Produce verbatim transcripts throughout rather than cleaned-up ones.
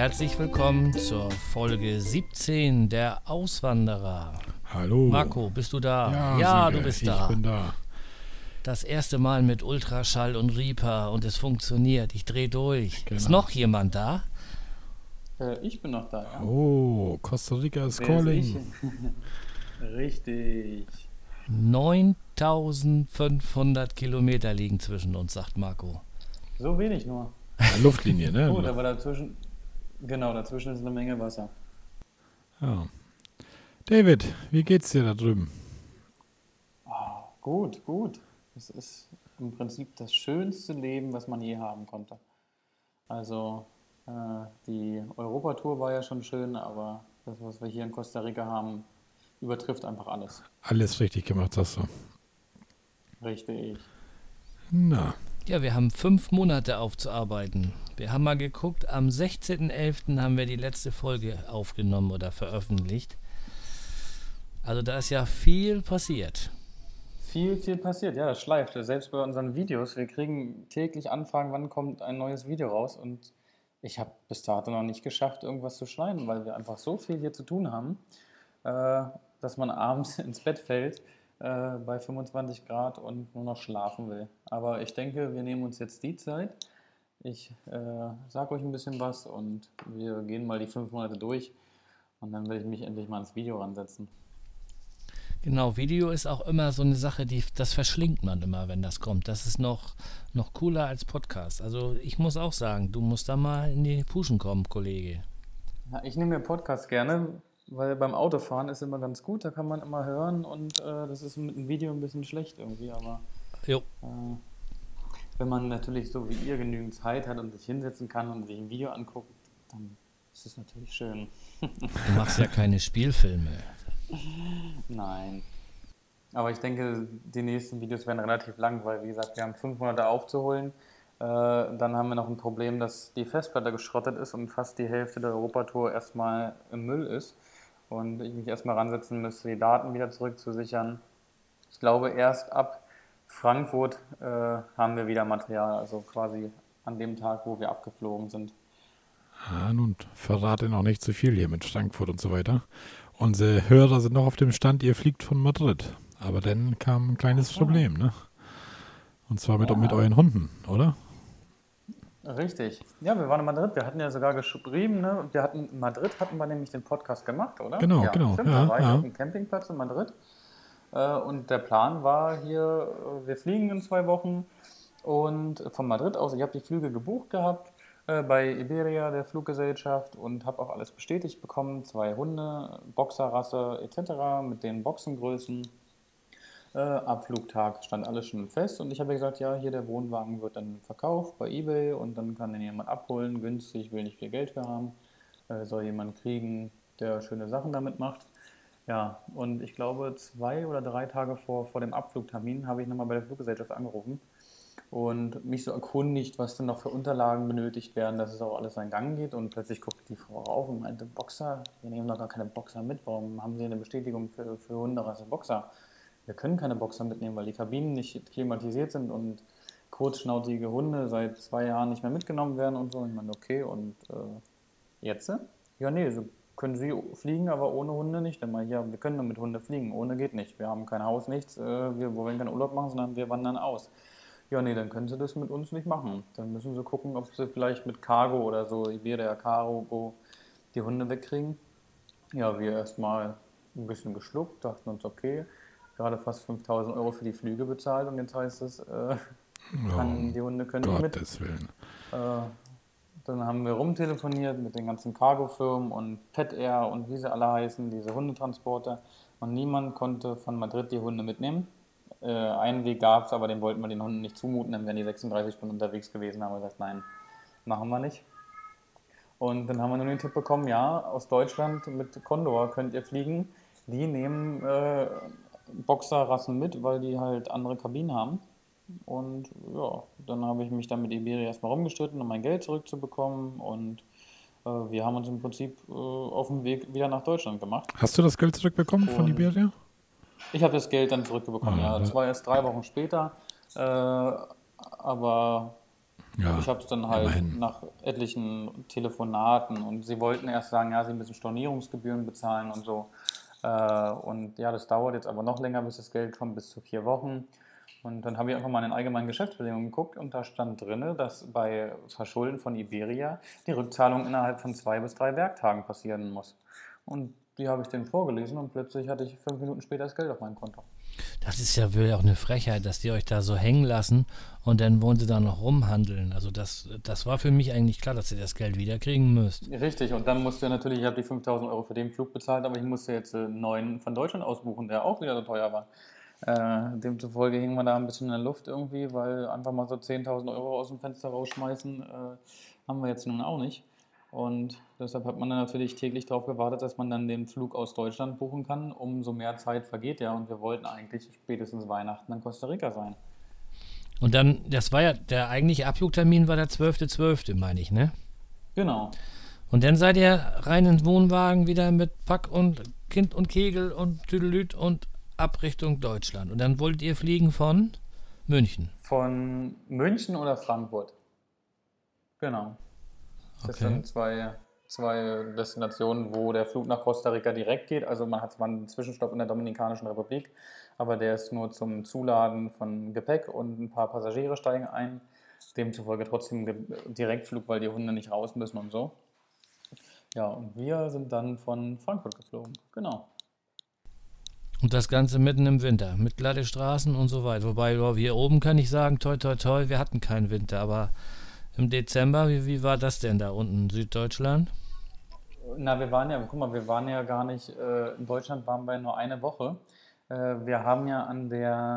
Herzlich willkommen zur Folge siebzehn der Auswanderer. Hallo. Marco, bist du da? Ja, ja Sieger, du bist ich da. Ich bin da. Das erste Mal mit Ultraschall und Reaper und es funktioniert. Ich drehe durch. Genau. Ist noch jemand da? Äh, ich bin noch da, ja. Oh, Costa Rica is Wer calling. ist ich? Richtig. neuntausendfünfhundert Kilometer liegen zwischen uns, sagt Marco. So wenig nur. Ja, Luftlinie, ne? Gut, aber dazwischen, genau, dazwischen ist eine Menge Wasser. Ja. David, wie geht's dir da drüben? Oh, gut, gut. Es ist im Prinzip das schönste Leben, was man je haben konnte. Also äh, die Europatour war ja schon schön, aber das, was wir hier in Costa Rica haben, übertrifft einfach alles. Alles richtig gemacht, hast du. Richtig. Na, Ja, wir haben fünf Monate aufzuarbeiten. Wir haben mal geguckt, am sechzehnten elften haben wir die letzte Folge aufgenommen oder veröffentlicht. Also da ist ja viel passiert. Viel, viel passiert. Ja, das schleift. Selbst bei unseren Videos. Wir kriegen täglich Anfragen, wann kommt ein neues Video raus. Und ich habe bis dato noch nicht geschafft, irgendwas zu schneiden, weil wir einfach so viel hier zu tun haben, äh, dass man abends ins Bett fällt äh, bei fünfundzwanzig Grad und nur noch schlafen will. Aber ich denke, wir nehmen uns jetzt die Zeit. Ich äh, sage euch ein bisschen was und wir gehen mal die fünf Monate durch. Und dann werde ich mich endlich mal ins Video ransetzen. Genau, Video ist auch immer so eine Sache, die, das verschlingt man immer, wenn das kommt. Das ist noch, noch cooler als Podcast. Also ich muss auch sagen, du musst da mal in die Puschen kommen, Kollege. Ja, ich nehme mir Podcasts gerne, weil beim Autofahren ist immer ganz gut, da kann man immer hören und äh, das ist mit dem Video ein bisschen schlecht irgendwie, aber Jo. äh, wenn man natürlich so wie ihr genügend Zeit hat und sich hinsetzen kann und sich ein Video anguckt, dann ist es natürlich schön. Du machst ja keine Spielfilme. Nein. Aber ich denke, die nächsten Videos werden relativ lang, weil wie gesagt, wir haben fünf Monate aufzuholen. Äh, dann haben wir noch ein Problem, dass die Festplatte geschrottet ist und fast die Hälfte der Europatour erstmal im Müll ist. Und ich mich erstmal ransetzen müsste, die Daten wieder zurückzusichern. Ich glaube, erst ab Frankfurt äh, haben wir wieder Material, also quasi an dem Tag, wo wir abgeflogen sind. ja, nun, verrate noch nicht zu viel hier mit Frankfurt und so weiter. Unsere Hörer sind noch auf dem Stand, ihr fliegt von Madrid. Aber dann kam ein kleines so. Problem, ne? Und zwar mit, Ja. mit euren Hunden, oder? Richtig. Ja, wir waren in Madrid. Wir hatten ja sogar geschrieben, ne? Und wir hatten in Madrid hatten wir nämlich den Podcast gemacht, oder? Genau, ja, genau. Stimmt, Ja, da war ich ja. auf dem Campingplatz in Madrid. Äh, Und der Plan war hier, äh, wir fliegen in zwei Wochen und von Madrid aus, ich habe die Flüge gebucht gehabt äh, bei Iberia, der Fluggesellschaft, und habe auch alles bestätigt bekommen. Zwei Hunde, Boxerrasse et cetera mit den Boxengrößen. Äh, Abflugtag stand alles schon fest und ich habe gesagt, ja, hier der Wohnwagen wird dann verkauft bei eBay und dann kann den jemand abholen, günstig, will nicht viel Geld für haben, äh, soll jemand kriegen, der schöne Sachen damit macht. Ja, und ich glaube, zwei oder drei Tage vor, vor dem Abflugtermin habe ich nochmal bei der Fluggesellschaft angerufen und mich so erkundigt, was denn noch für Unterlagen benötigt werden, dass es auch alles seinen Gang geht. Und plötzlich guckte die Frau rauf und meinte, Boxer, wir nehmen doch gar keine Boxer mit. Warum haben Sie eine Bestätigung für, für Hunderasse Boxer? Wir können keine Boxer mitnehmen, weil die Kabinen nicht klimatisiert sind und kurzschnautige Hunde seit zwei Jahren nicht mehr mitgenommen werden und so. Ich meine, okay, und äh, jetzt? Ja, nee, so können Sie fliegen, aber ohne Hunde nicht. Dann mal, ja, wir können nur mit Hunde fliegen, ohne geht nicht. Wir haben kein Haus, nichts, äh, wir wollen keinen Urlaub machen, sondern wir wandern aus. Ja, nee, dann können Sie das mit uns nicht machen. Dann müssen Sie gucken, ob Sie vielleicht mit Cargo oder so, Iberia Cargo, die Hunde wegkriegen. Ja, wir erstmal ein bisschen geschluckt, dachten uns, okay, gerade fast fünftausend Euro für die Flüge bezahlt und jetzt heißt es, äh, kann, die Hunde können nicht mit. Gottes Willen. Äh, dann haben wir rumtelefoniert mit den ganzen Cargo-Firmen und Pet Air und wie sie alle heißen, diese Hundetransporter. Und niemand konnte von Madrid die Hunde mitnehmen. Äh, einen Weg gab es, aber den wollten wir den Hunden nicht zumuten, dann wären die sechsunddreißig Stunden unterwegs gewesen. Haben wir gesagt, nein, machen wir nicht. Und dann haben wir nur den Tipp bekommen, ja, aus Deutschland mit Condor könnt ihr fliegen. Die nehmen äh, Boxerrassen mit, weil die halt andere Kabinen haben. Und ja, dann habe ich mich dann mit Iberia erstmal rumgestritten, um mein Geld zurückzubekommen. Und äh, wir haben uns im Prinzip äh, auf dem Weg wieder nach Deutschland gemacht. Hast du das Geld zurückbekommen von Und- Iberia? Ich habe das Geld dann zurückbekommen, Ah, ja. Das ja. war erst drei Wochen später. Äh, aber Ja, Ich habe es dann halt immerhin. nach etlichen Telefonaten und sie wollten erst sagen, ja, sie müssen Stornierungsgebühren bezahlen und so. Äh, und ja, das dauert jetzt aber noch länger, bis das Geld kommt, bis zu vier Wochen. Und dann habe ich einfach mal in den allgemeinen Geschäftsbedingungen geguckt und da stand drin, dass bei Verschulden von Iberia die Rückzahlung innerhalb von zwei bis drei Werktagen passieren muss. Und die habe ich denen vorgelesen und plötzlich hatte ich fünf Minuten später das Geld auf meinem Konto. Das ist ja wohl auch eine Frechheit, dass die euch da so hängen lassen und dann wollen sie da noch rumhandeln. Also das, das war für mich eigentlich klar, dass ihr das Geld wiederkriegen müsst. Richtig, und dann musste natürlich, ich habe die fünftausend Euro für den Flug bezahlt, aber ich musste jetzt äh, einen neuen von Deutschland ausbuchen, der auch wieder so teuer war. Äh, demzufolge hing man da ein bisschen in der Luft irgendwie, weil einfach mal so zehntausend Euro aus dem Fenster rausschmeißen, äh, haben wir jetzt nun auch nicht. Und deshalb hat man dann natürlich täglich darauf gewartet, dass man dann den Flug aus Deutschland buchen kann. Umso mehr Zeit vergeht ja und wir wollten eigentlich spätestens Weihnachten in Costa Rica sein. Und dann, das war ja, der eigentliche Abflugtermin war der zwölfte zwölfte, meine ich, ne? Genau. Und dann seid ihr rein in den Wohnwagen wieder mit Pack und Kind und Kegel und Tüdelüt und ab Richtung Deutschland. Und dann wolltet ihr fliegen von München. Von München oder Frankfurt? Genau. Das Okay. sind zwei, zwei Destinationen, wo der Flug nach Costa Rica direkt geht. Also man hat zwar einen Zwischenstopp in der Dominikanischen Republik, aber der ist nur zum Zuladen von Gepäck und ein paar Passagiere steigen ein. Demzufolge trotzdem Ge- Direktflug, weil die Hunde nicht raus müssen und so. Ja, und wir sind dann von Frankfurt geflogen. Genau. Und das Ganze mitten im Winter, mit glatte Straßen und so weiter. Wobei, ja, hier oben kann ich sagen, toi, toi, toi, wir hatten keinen Winter. Aber im Dezember, wie, wie war das denn da unten, Süddeutschland? Na, wir waren ja, guck mal, wir waren ja gar nicht, äh, in Deutschland waren wir nur eine Woche. Äh, wir haben ja an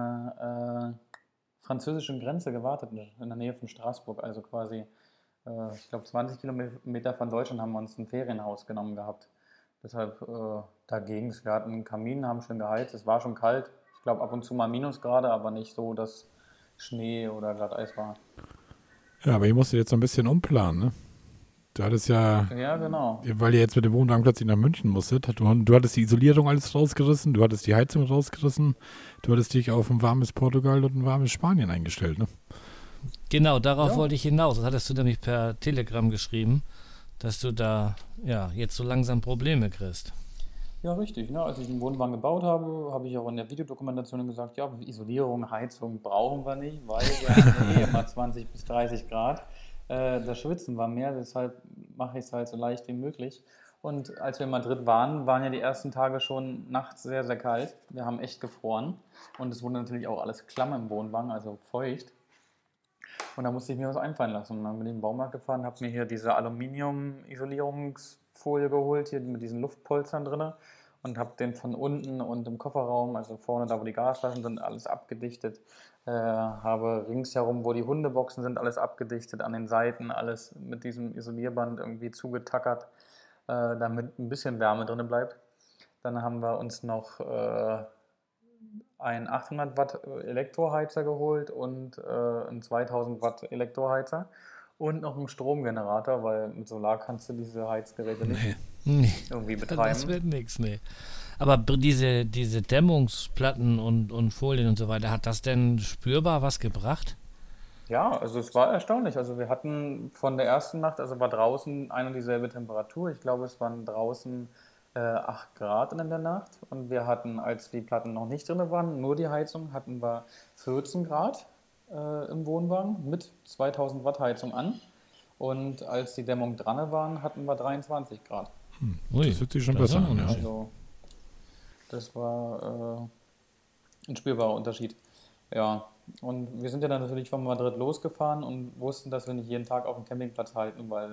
der äh, französischen Grenze gewartet, in der Nähe von Straßburg, also quasi, äh, ich glaube, zwanzig Kilometer von Deutschland haben wir uns ein Ferienhaus genommen gehabt. Deshalb äh, dagegen, wir hatten einen Kamin, haben schön geheizt, es war schon kalt. Ich glaube, ab und zu mal Minusgrade, aber nicht so, dass Schnee oder Glatteis war. Ja, aber ihr musstet jetzt so ein bisschen umplanen, ne? Du hattest ja, Ja, genau. weil ihr jetzt mit dem Wohnwagen plötzlich nach München musstet, du, du hattest die Isolierung alles rausgerissen, du hattest die Heizung rausgerissen, du hattest dich auf ein warmes Portugal und ein warmes Spanien eingestellt, ne? Genau, darauf Ja. wollte ich hinaus. Das hattest du nämlich per Telegram geschrieben, dass du da ja jetzt so langsam Probleme kriegst. Ja, richtig. Ne? Als ich den Wohnwagen gebaut habe, habe ich auch in der Videodokumentation gesagt, ja, Isolierung, Heizung brauchen wir nicht, weil wir haben eh immer zwanzig bis dreißig Grad. Äh, das Schwitzen war mehr, deshalb mache ich es halt so leicht wie möglich. Und als wir in Madrid waren, waren ja die ersten Tage schon nachts sehr, sehr kalt. Wir haben echt gefroren und es wurde natürlich auch alles klamm im Wohnwagen, also feucht. Und da musste ich mir was einfallen lassen. Und dann bin ich in den Baumarkt gefahren, habe mir hier diese Aluminium-Isolierungsfolie geholt, hier mit diesen Luftpolstern drin und habe den von unten und im Kofferraum, also vorne da, wo die Gasflaschen sind, alles abgedichtet. Äh, habe ringsherum, wo die Hundeboxen sind, alles abgedichtet, an den Seiten alles mit diesem Isolierband irgendwie zugetackert, äh, damit ein bisschen Wärme drin bleibt. Dann haben wir uns noch äh, einen achthundert Watt Elektroheizer geholt und äh, einen zweitausend Watt Elektroheizer und noch einen Stromgenerator, weil mit Solar kannst du diese Heizgeräte nicht Nee, irgendwie das betreiben. wird nichts, nee. Aber br- diese, diese Dämmungsplatten und, und Folien und so weiter, hat das denn spürbar was gebracht? Ja, also es war erstaunlich. Also wir hatten von der ersten Nacht, also war draußen ein und dieselbe Temperatur. Ich glaube, es waren draußen äh, acht Grad in der Nacht. Und wir hatten, als die Platten noch nicht drin waren, nur die Heizung, hatten wir vierzehn Grad äh, im Wohnwagen mit zweitausend Watt Heizung an. Und als die Dämmung dran waren, hatten wir dreiundzwanzig Grad. Ui, Das hört sich schon das ist besser ein an, ja. Unterschied. Also das war äh, ein spürbarer Unterschied. Ja, und wir sind ja dann natürlich von Madrid losgefahren und wussten, dass wir nicht jeden Tag auf dem Campingplatz halten, weil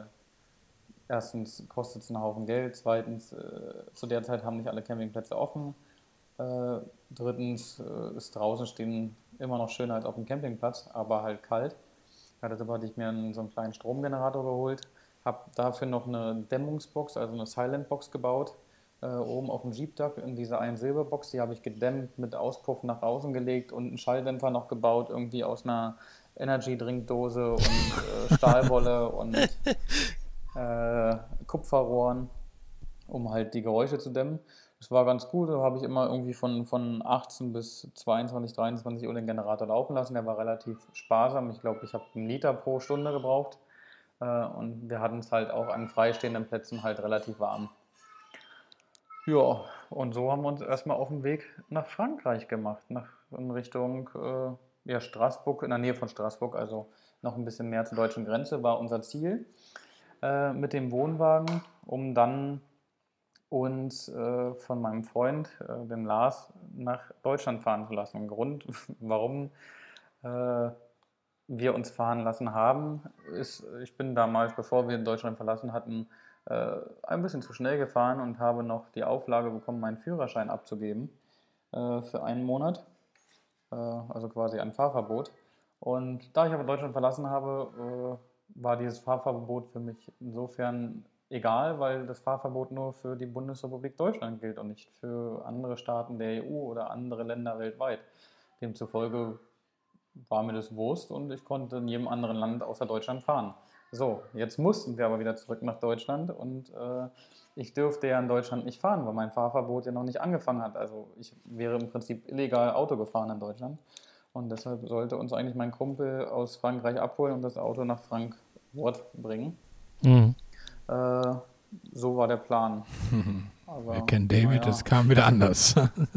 erstens kostet es einen Haufen Geld, zweitens äh, zu der Zeit haben nicht alle Campingplätze offen, äh, drittens äh, ist draußen stehen immer noch schöner als auf dem Campingplatz, aber halt kalt. Ja, deshalb hatte ich mir einen, so einen kleinen Stromgenerator geholt, habe dafür noch eine Dämmungsbox, also eine Silent-Box gebaut, äh, oben auf dem Jeepdach in diese ein Silberbox, die habe ich gedämmt, mit Auspuff nach außen gelegt und einen Schalldämpfer noch gebaut, irgendwie aus einer Energy-Drinkdose und äh, Stahlwolle und äh, Kupferrohren. um halt die Geräusche zu dämmen. Das war ganz gut, da habe ich immer irgendwie von, von achtzehn bis zweiundzwanzig, dreiundzwanzig Uhr den Generator laufen lassen. Der war relativ sparsam. Ich glaube, ich habe einen Liter pro Stunde gebraucht. Äh, und wir hatten es halt auch an freistehenden Plätzen halt relativ warm. Ja, und so haben wir uns erstmal auf den Weg nach Frankreich gemacht, nach, in Richtung äh, ja, Straßburg, in der Nähe von Straßburg, also noch ein bisschen mehr zur deutschen Grenze, war unser Ziel äh, mit dem Wohnwagen, um dann uns äh, von meinem Freund, äh, dem Lars, nach Deutschland fahren zu lassen. Ein Grund, warum äh, wir uns fahren lassen haben, ist, ich bin damals, bevor wir Deutschland verlassen hatten, äh, ein bisschen zu schnell gefahren und habe noch die Auflage bekommen, meinen Führerschein abzugeben äh, für einen Monat, äh, also quasi ein Fahrverbot. Und da ich aber Deutschland verlassen habe, äh, war dieses Fahrverbot für mich insofern egal, weil das Fahrverbot nur für die Bundesrepublik Deutschland gilt und nicht für andere Staaten der E U oder andere Länder weltweit. Demzufolge war mir das Wurst und ich konnte in jedem anderen Land außer Deutschland fahren. So, jetzt mussten wir aber wieder zurück nach Deutschland und äh, ich dürfte ja in Deutschland nicht fahren, weil mein Fahrverbot ja noch nicht angefangen hat. Also ich wäre im Prinzip illegal Auto gefahren in Deutschland und deshalb sollte uns eigentlich mein Kumpel aus Frankreich abholen und das Auto nach Frankfurt bringen. Mhm. Äh, so war der Plan. Aber, Wir kennen David, naja. das kam wieder anders.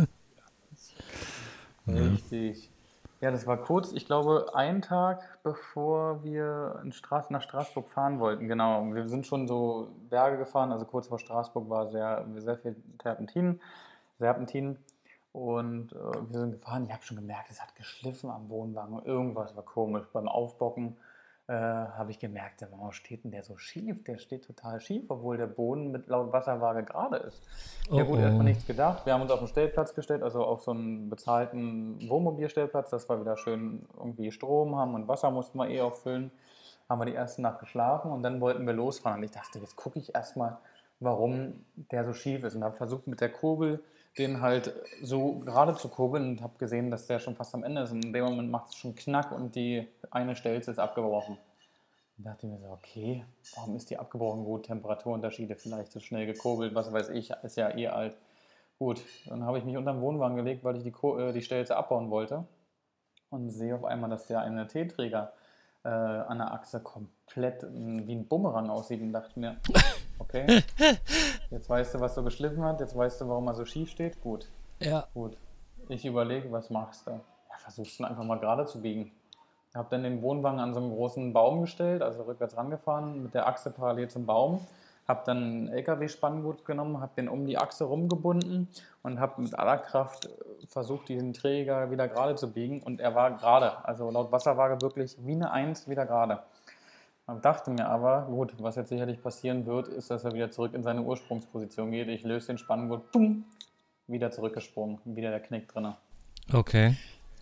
Richtig. Ja, das war kurz, ich glaube, einen Tag bevor wir in Straß nach Straßburg fahren wollten. Genau, wir sind schon so Berge gefahren, also kurz vor Straßburg war sehr, sehr viel Terpentin, Serpentin. Und äh, wir sind gefahren, ich habe schon gemerkt, es hat geschliffen am Wohnwagen. Irgendwas war komisch. Beim Aufbocken äh, habe ich gemerkt, warum steht denn der so schief? Der steht total schief, obwohl der Boden mit laut Wasserwaage gerade ist. Ja Oh, gut, oh. erstmal nichts gedacht. Wir haben uns auf den Stellplatz gestellt, also auf so einen bezahlten Wohnmobilstellplatz, dass wir wieder schön irgendwie Strom haben und Wasser mussten wir eh auffüllen. Haben wir die erste Nacht geschlafen und dann wollten wir losfahren. Und ich dachte, jetzt gucke ich erstmal, warum der so schief ist. Und habe versucht mit der Kurbel den halt so gerade zu kurbeln und habe gesehen, dass der schon fast am Ende ist. Und in dem Moment macht es schon Knack und die eine Stelze ist abgebrochen. Und dachte ich mir so, okay, warum ist die abgebrochen? Gut, Temperaturunterschiede, vielleicht zu schnell gekurbelt, was weiß ich, ist ja eh alt. Gut, dann habe ich mich unter den Wohnwagen gelegt, weil ich die, Ko- äh, die Stelze abbauen wollte und sehe auf einmal, dass der eine T-Träger äh, an der Achse komplett äh, wie ein Bumerang aussieht und dachte mir, okay, jetzt weißt du, was so geschliffen hat, jetzt weißt du, warum er so schief steht. Gut, Ja. gut. Ich überlege, was machst du? Ja, versuchst du ihn einfach mal gerade zu biegen. Ich habe dann den Wohnwagen an so einen großen Baum gestellt, also rückwärts rangefahren, mit der Achse parallel zum Baum. Habe dann einen L K W-Spanngurt genommen, habe den um die Achse rumgebunden und habe mit aller Kraft versucht, diesen Träger wieder gerade zu biegen. Und er war gerade, also laut Wasserwaage wirklich wie eine Eins wieder gerade. Ich dachte mir aber, gut, was jetzt sicherlich passieren wird, ist, dass er wieder zurück in seine Ursprungsposition geht. Ich löse den Spanngurt, bumm, wieder zurückgesprungen, wieder der Knick drin. Okay.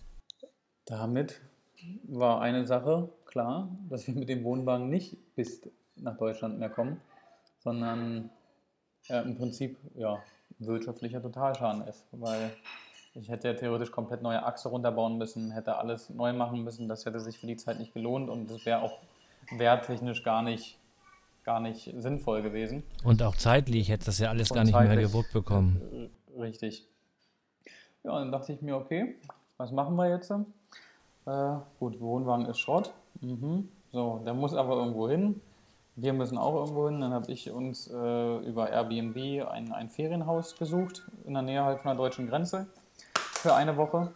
Damit war eine Sache klar, dass wir mit dem Wohnwagen nicht bis nach Deutschland mehr kommen, sondern äh, im Prinzip ja, wirtschaftlicher Totalschaden ist, weil ich hätte ja theoretisch komplett neue Achse runterbauen müssen, hätte alles neu machen müssen, das hätte sich für die Zeit nicht gelohnt und das wäre auch werttechnisch gar nicht, gar nicht sinnvoll gewesen. Und auch zeitlich hätte das ja alles Und gar nicht mehr zeitlich, gewuppt bekommen. äh, Richtig. Ja, dann dachte ich mir, okay, was machen wir jetzt? Äh, gut, Wohnwagen ist Schrott. Mhm. So, der muss aber irgendwo hin. Wir müssen auch irgendwo hin. Dann habe ich uns äh, über Airbnb ein, ein Ferienhaus gesucht, in der Nähe halt von der deutschen Grenze, für eine Woche.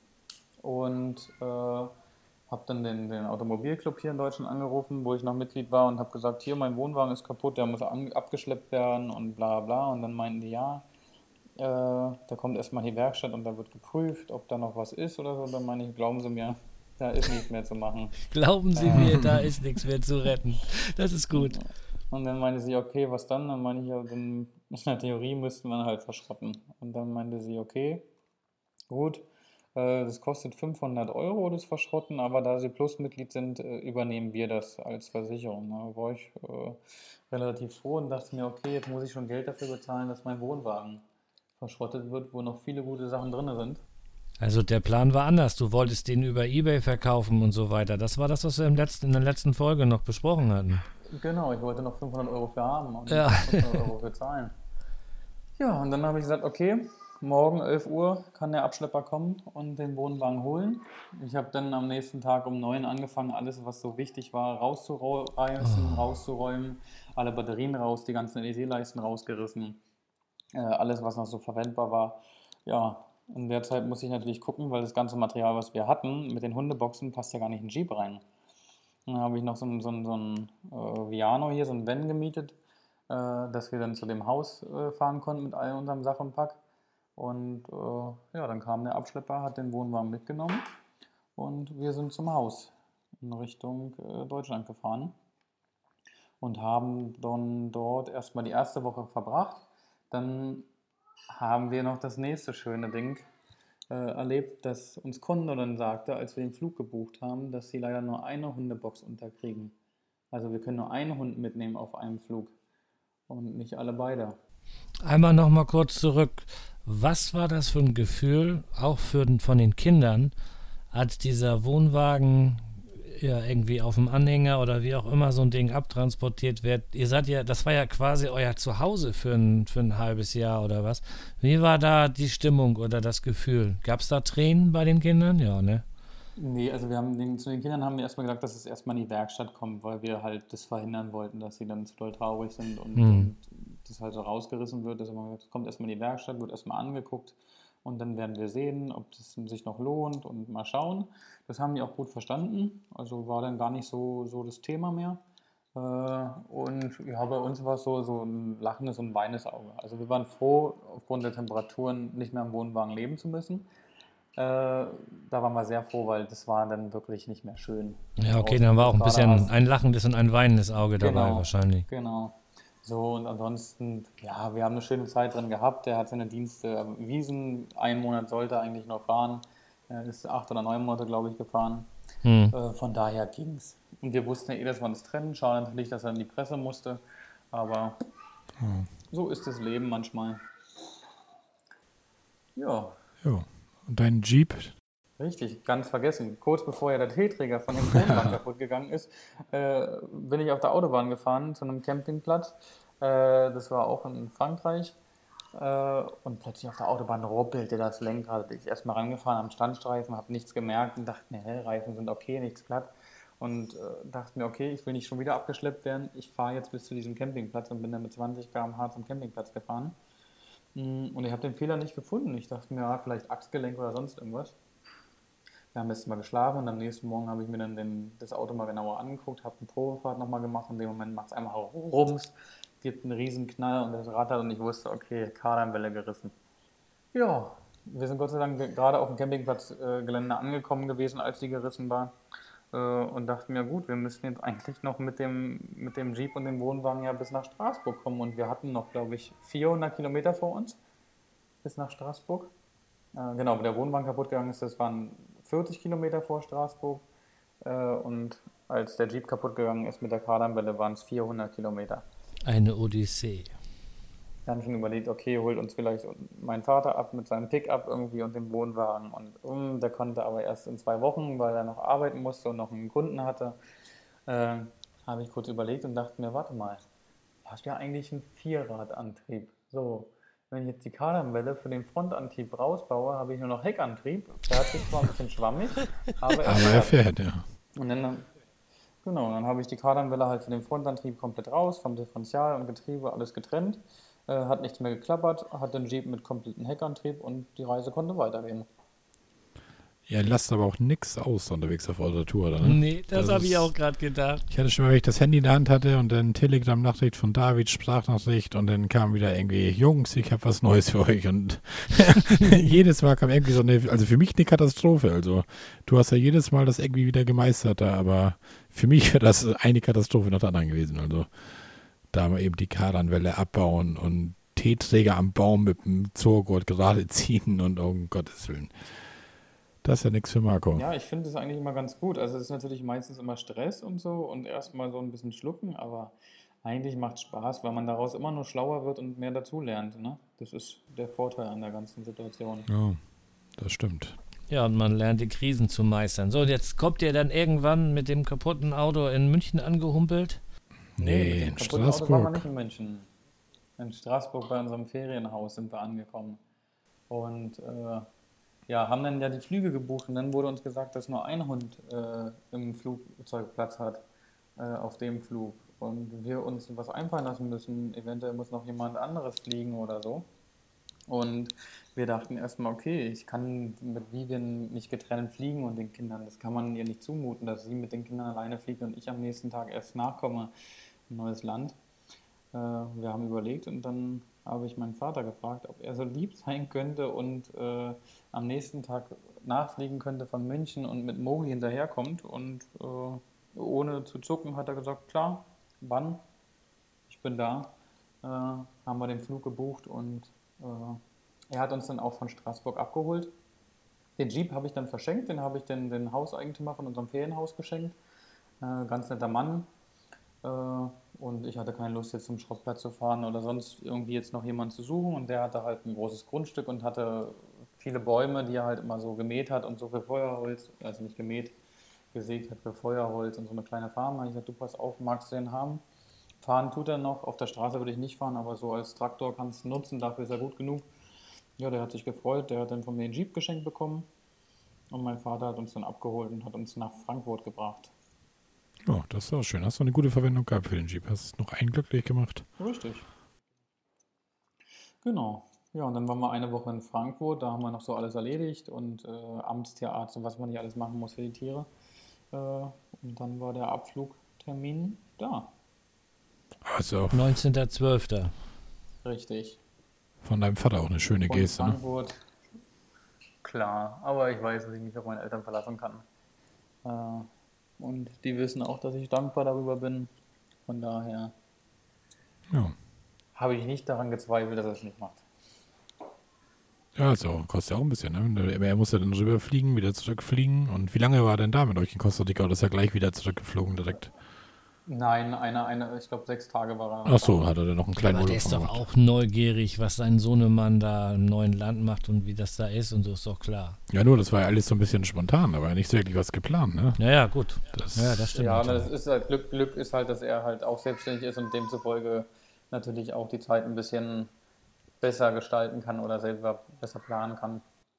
Und äh, habe dann den, den Automobilclub hier in Deutschland angerufen, wo ich noch Mitglied war und habe gesagt, hier, mein Wohnwagen ist kaputt, der muss an, abgeschleppt werden und bla bla. Und dann meinten die, ja, äh, da kommt erstmal die Werkstatt und da wird geprüft, ob da noch was ist oder so. Dann meine ich, glauben Sie mir, da ist nichts mehr zu machen. Glauben Sie mir, da ist nichts mehr zu retten. Das ist gut. Und dann meinte sie, okay, was dann? Dann meine ich, ja, dann in der Theorie müssten wir halt verschrotten. Und dann meinte sie, okay, gut, äh, das kostet fünfhundert Euro, das Verschrotten, aber da Sie Plusmitglied sind, äh, übernehmen wir das als Versicherung. Da war ich äh, relativ froh und dachte mir, okay, jetzt muss ich schon Geld dafür bezahlen, dass mein Wohnwagen verschrottet wird, wo noch viele gute Sachen drin sind. Also der Plan war anders. Du wolltest den über eBay verkaufen und so weiter. Das war das, was wir im letzten, in der letzten Folge noch besprochen hatten. Genau, ich wollte noch fünfhundert Euro für haben und Ja. fünfhundert Euro für zahlen. Ja, und dann habe ich gesagt, okay, morgen elf Uhr kann der Abschlepper kommen und den Wohnwagen holen. Ich habe dann am nächsten Tag um neun angefangen, alles, was so wichtig war, rauszureißen, rauszuräumen, alle Batterien raus, die ganzen L E D-Leisten rausgerissen, äh, alles, was noch so verwendbar war. Ja, in der Zeit muss ich natürlich gucken, weil das ganze Material, was wir hatten, mit den Hundeboxen, passt ja gar nicht in den Jeep rein. Dann habe ich noch so ein, so ein, so ein äh, Viano hier, so ein Van gemietet, äh, dass wir dann zu dem Haus äh, fahren konnten mit all unserem Sach und Pack. Und äh, ja, dann kam der Abschlepper, hat den Wohnwagen mitgenommen und wir sind zum Haus in Richtung äh, Deutschland gefahren und haben dann dort erstmal die erste Woche verbracht. Dann haben wir noch das nächste schöne Ding äh, erlebt, dass uns Kunde dann sagte, als wir den Flug gebucht haben, dass sie leider nur eine Hundebox unterkriegen. Also wir können nur einen Hund mitnehmen auf einem Flug und nicht alle beide. Einmal noch mal kurz zurück. Was war das für ein Gefühl, auch für, von den Kindern, als dieser Wohnwagen ja irgendwie auf dem Anhänger oder wie auch immer so ein Ding abtransportiert wird? Ihr seid ja, das war ja quasi euer Zuhause für ein, für ein halbes Jahr oder was? Wie war da die Stimmung oder das Gefühl? Gab es da Tränen bei den Kindern? Ja, ne? Nee, also wir haben den, zu den Kindern haben wir erstmal gesagt, dass es erstmal in die Werkstatt kommt, weil wir halt das verhindern wollten, dass sie dann zu doll traurig sind und, Hm. und das halt so rausgerissen wird. Also man kommt erstmal in die Werkstatt, wird erstmal angeguckt und dann werden wir sehen, ob das sich noch lohnt und mal schauen. Das haben die auch gut verstanden, also war dann gar nicht so, so das Thema mehr. Äh, und ja, bei uns war es so, so ein lachendes und weinendes Auge. Also wir waren froh, aufgrund der Temperaturen nicht mehr im Wohnwagen leben zu müssen. Äh, da waren wir sehr froh, weil das war dann wirklich nicht mehr schön. Ja, okay, Draußen dann war auch ein gerade bisschen hast. ein lachendes und ein weinendes Auge dabei Genau, wahrscheinlich. genau. So, und ansonsten, ja, wir haben eine schöne Zeit drin gehabt. Der hat seine Dienste erwiesen. Einen Monat sollte er eigentlich nur fahren. Er ist acht oder neun Monate, glaube ich, gefahren. Hm. Äh, von daher ging's. Und wir wussten ja eh, dass wir uns trennen. Schade natürlich, dass er in die Presse musste. Aber so ist das Leben manchmal. Ja, Ja. Und dein Jeep, richtig, ganz vergessen. Kurz bevor ja der T-Träger von dem Wohnwagen kaputt gegangen ist, äh, bin ich auf der Autobahn gefahren zu einem Campingplatz. Äh, das war auch in Frankreich. Äh, und plötzlich auf der Autobahn ruppelte das Lenkrad. Ich erstmal rangefahren am Standstreifen, habe nichts gemerkt und dachte mir, hä, Reifen sind okay, nichts glatt. Und äh, dachte mir, okay, ich will nicht schon wieder abgeschleppt werden. Ich fahre jetzt bis zu diesem Campingplatz und bin dann mit zwanzig Kilometer pro Stunde zum Campingplatz gefahren. Mm, Und ich habe den Fehler nicht gefunden. Ich dachte mir, ja, vielleicht Achsgelenk oder sonst irgendwas. Wir haben jetzt mal geschlafen und am nächsten Morgen habe ich mir dann den, das Auto mal genauer angeguckt, habe eine Probefahrt nochmal gemacht. In dem Moment macht es einmal Rums, gibt einen riesen Knall und das rattert und ich wusste, okay, Kardanwelle gerissen. Ja, wir sind Gott sei Dank gerade auf dem Campingplatzgelände angekommen gewesen, als die gerissen war. Äh, und dachten mir, gut, wir müssen jetzt eigentlich noch mit dem, mit dem Jeep und dem Wohnwagen ja bis nach Straßburg kommen. Und wir hatten noch, glaube ich, vierhundert Kilometer vor uns bis nach Straßburg. Äh, genau, wo der Wohnwagen kaputt gegangen ist, das waren vierzig Kilometer vor Straßburg. Äh, und als der Jeep kaputt gegangen ist mit der Kardanwelle, waren es vierhundert Kilometer. Eine Odyssee. Wir haben schon überlegt, okay, holt uns vielleicht mein Vater ab mit seinem Pickup irgendwie und dem Wohnwagen. Und um, der konnte aber erst in zwei Wochen, weil er noch arbeiten musste und noch einen Kunden hatte, äh, habe ich kurz überlegt und dachte mir, warte mal, du hast ja eigentlich einen Vierradantrieb. So, wenn ich jetzt die Kardanwelle für den Frontantrieb rausbaue, habe ich nur noch Heckantrieb. Der hat sich zwar ein bisschen schwammig, aber er aber er fährt. fährt, ja. Und dann, genau, dann habe ich die Kardanwelle halt für den Frontantrieb komplett raus, vom Differential und Getriebe alles getrennt. Äh, hat nichts mehr geklappert, hat den Jeep mit kompletten Heckantrieb und die Reise konnte weitergehen. Ihr lasst aber auch nichts aus unterwegs auf eurer Tour, oder? Ne? Nee, das, Das habe ich ist- auch gerade gedacht. Ich hatte schon mal, wenn ich das Handy in der Hand hatte und dann Telegram-Nachricht von David, Sprachnachricht und dann kam wieder irgendwie, Jungs, ich habe was Neues für euch und jedes Mal kam irgendwie so eine, also für mich eine Katastrophe, also du hast ja jedes Mal das irgendwie wieder gemeistert da, aber für mich wäre das eine Katastrophe nach der anderen gewesen, also da mal eben die Kardanwelle abbauen und T-Träger am Baum mit dem Zurgurt gerade ziehen und um Gottes Willen. Das ist ja nichts für Marco. Ja, ich finde es eigentlich immer ganz gut. Also es ist natürlich meistens immer Stress und so und erstmal so ein bisschen schlucken, aber eigentlich macht es Spaß, weil man daraus immer nur schlauer wird und mehr dazulernt. Ne? Das ist der Vorteil an der ganzen Situation. Ja, das stimmt. Ja, und man lernt die Krisen zu meistern. So, und jetzt kommt ihr dann irgendwann mit dem kaputten Auto in München angehumpelt? Nee, mit dem in kaputten Auto waren wir Straßburg. nicht in München. in Straßburg bei unserem Ferienhaus sind wir angekommen. Und äh, ja, haben dann ja die Flüge gebucht und dann wurde uns gesagt, dass nur ein Hund äh, im Flugzeug Platz hat, äh, auf dem Flug. Und wir uns was einfallen lassen müssen, eventuell muss noch jemand anderes fliegen oder so. Und wir dachten erstmal, okay, ich kann mit Vivian nicht getrennt fliegen und den Kindern, das kann man ihr nicht zumuten, dass sie mit den Kindern alleine fliegt und ich am nächsten Tag erst nachkomme, in ein neues Land. Äh, wir haben überlegt und dann habe ich meinen Vater gefragt, ob er so lieb sein könnte und äh, am nächsten Tag nachfliegen könnte von München und mit Mowgli hinterherkommt. Und äh, ohne zu zucken hat er gesagt, klar, wann? Ich bin da. Äh, haben wir den Flug gebucht und äh, er hat uns dann auch von Straßburg abgeholt. Den Jeep habe ich dann verschenkt, den habe ich den, den Hauseigentümer von unserem Ferienhaus geschenkt. Äh, ganz netter Mann. Äh, und ich hatte keine Lust, jetzt zum Schrottplatz zu fahren oder sonst irgendwie jetzt noch jemanden zu suchen. Und der hatte halt ein großes Grundstück und hatte viele Bäume, die er halt immer so gemäht hat und so für Feuerholz, also nicht gemäht, gesägt hat für Feuerholz und so eine kleine Farm. Da habe ich gesagt, du pass auf, magst du den haben? Fahren tut er noch, auf der Straße würde ich nicht fahren, aber so als Traktor kannst du nutzen, dafür ist er gut genug. Ja, der hat sich gefreut, der hat dann von mir einen Jeep geschenkt bekommen und mein Vater hat uns dann abgeholt und hat uns nach Frankfurt gebracht. Ja, das ist auch schön. Hast du eine gute Verwendung gehabt für den Jeep? Hast es noch einen glücklich gemacht? Richtig. Genau. Ja, und dann waren wir eine Woche in Frankfurt, da haben wir noch so alles erledigt und äh, Amtstierarzt und was man hier alles machen muss für die Tiere. Äh, und dann war der Abflugtermin da. Also neunzehnter zwölfter Richtig. von deinem Vater auch eine schöne Von Geste, ne? Frankfurt. Klar, aber ich weiß, dass ich mich auf meine Eltern verlassen kann. Äh, und die wissen auch, dass ich dankbar darüber bin. Von daher Ja. habe ich nicht daran gezweifelt, dass er es nicht macht. Ja, also kostet ja auch ein bisschen, ne? Er muss ja dann rüberfliegen, wieder zurückfliegen. Und wie lange war er denn da mit euch in Costa Rica? Oder ist er gleich wieder zurückgeflogen direkt? Nein, eine, eine, ich glaube sechs Tage war er. Ach so, hat er dann noch einen kleinen Aber der Urlaub ist doch gemacht. auch neugierig, was sein Sohnemann da im neuen Land macht und wie das da ist und so, ist doch klar. Ja, nur, das war ja alles so ein bisschen spontan, aber nicht so wirklich was geplant, ne? Naja, gut. Das, Ja, das stimmt. Ja, das natürlich. ist halt Glück. Glück ist halt, dass er halt auch selbstständig ist und demzufolge natürlich auch die Zeit ein bisschen besser gestalten kann oder selber besser planen kann.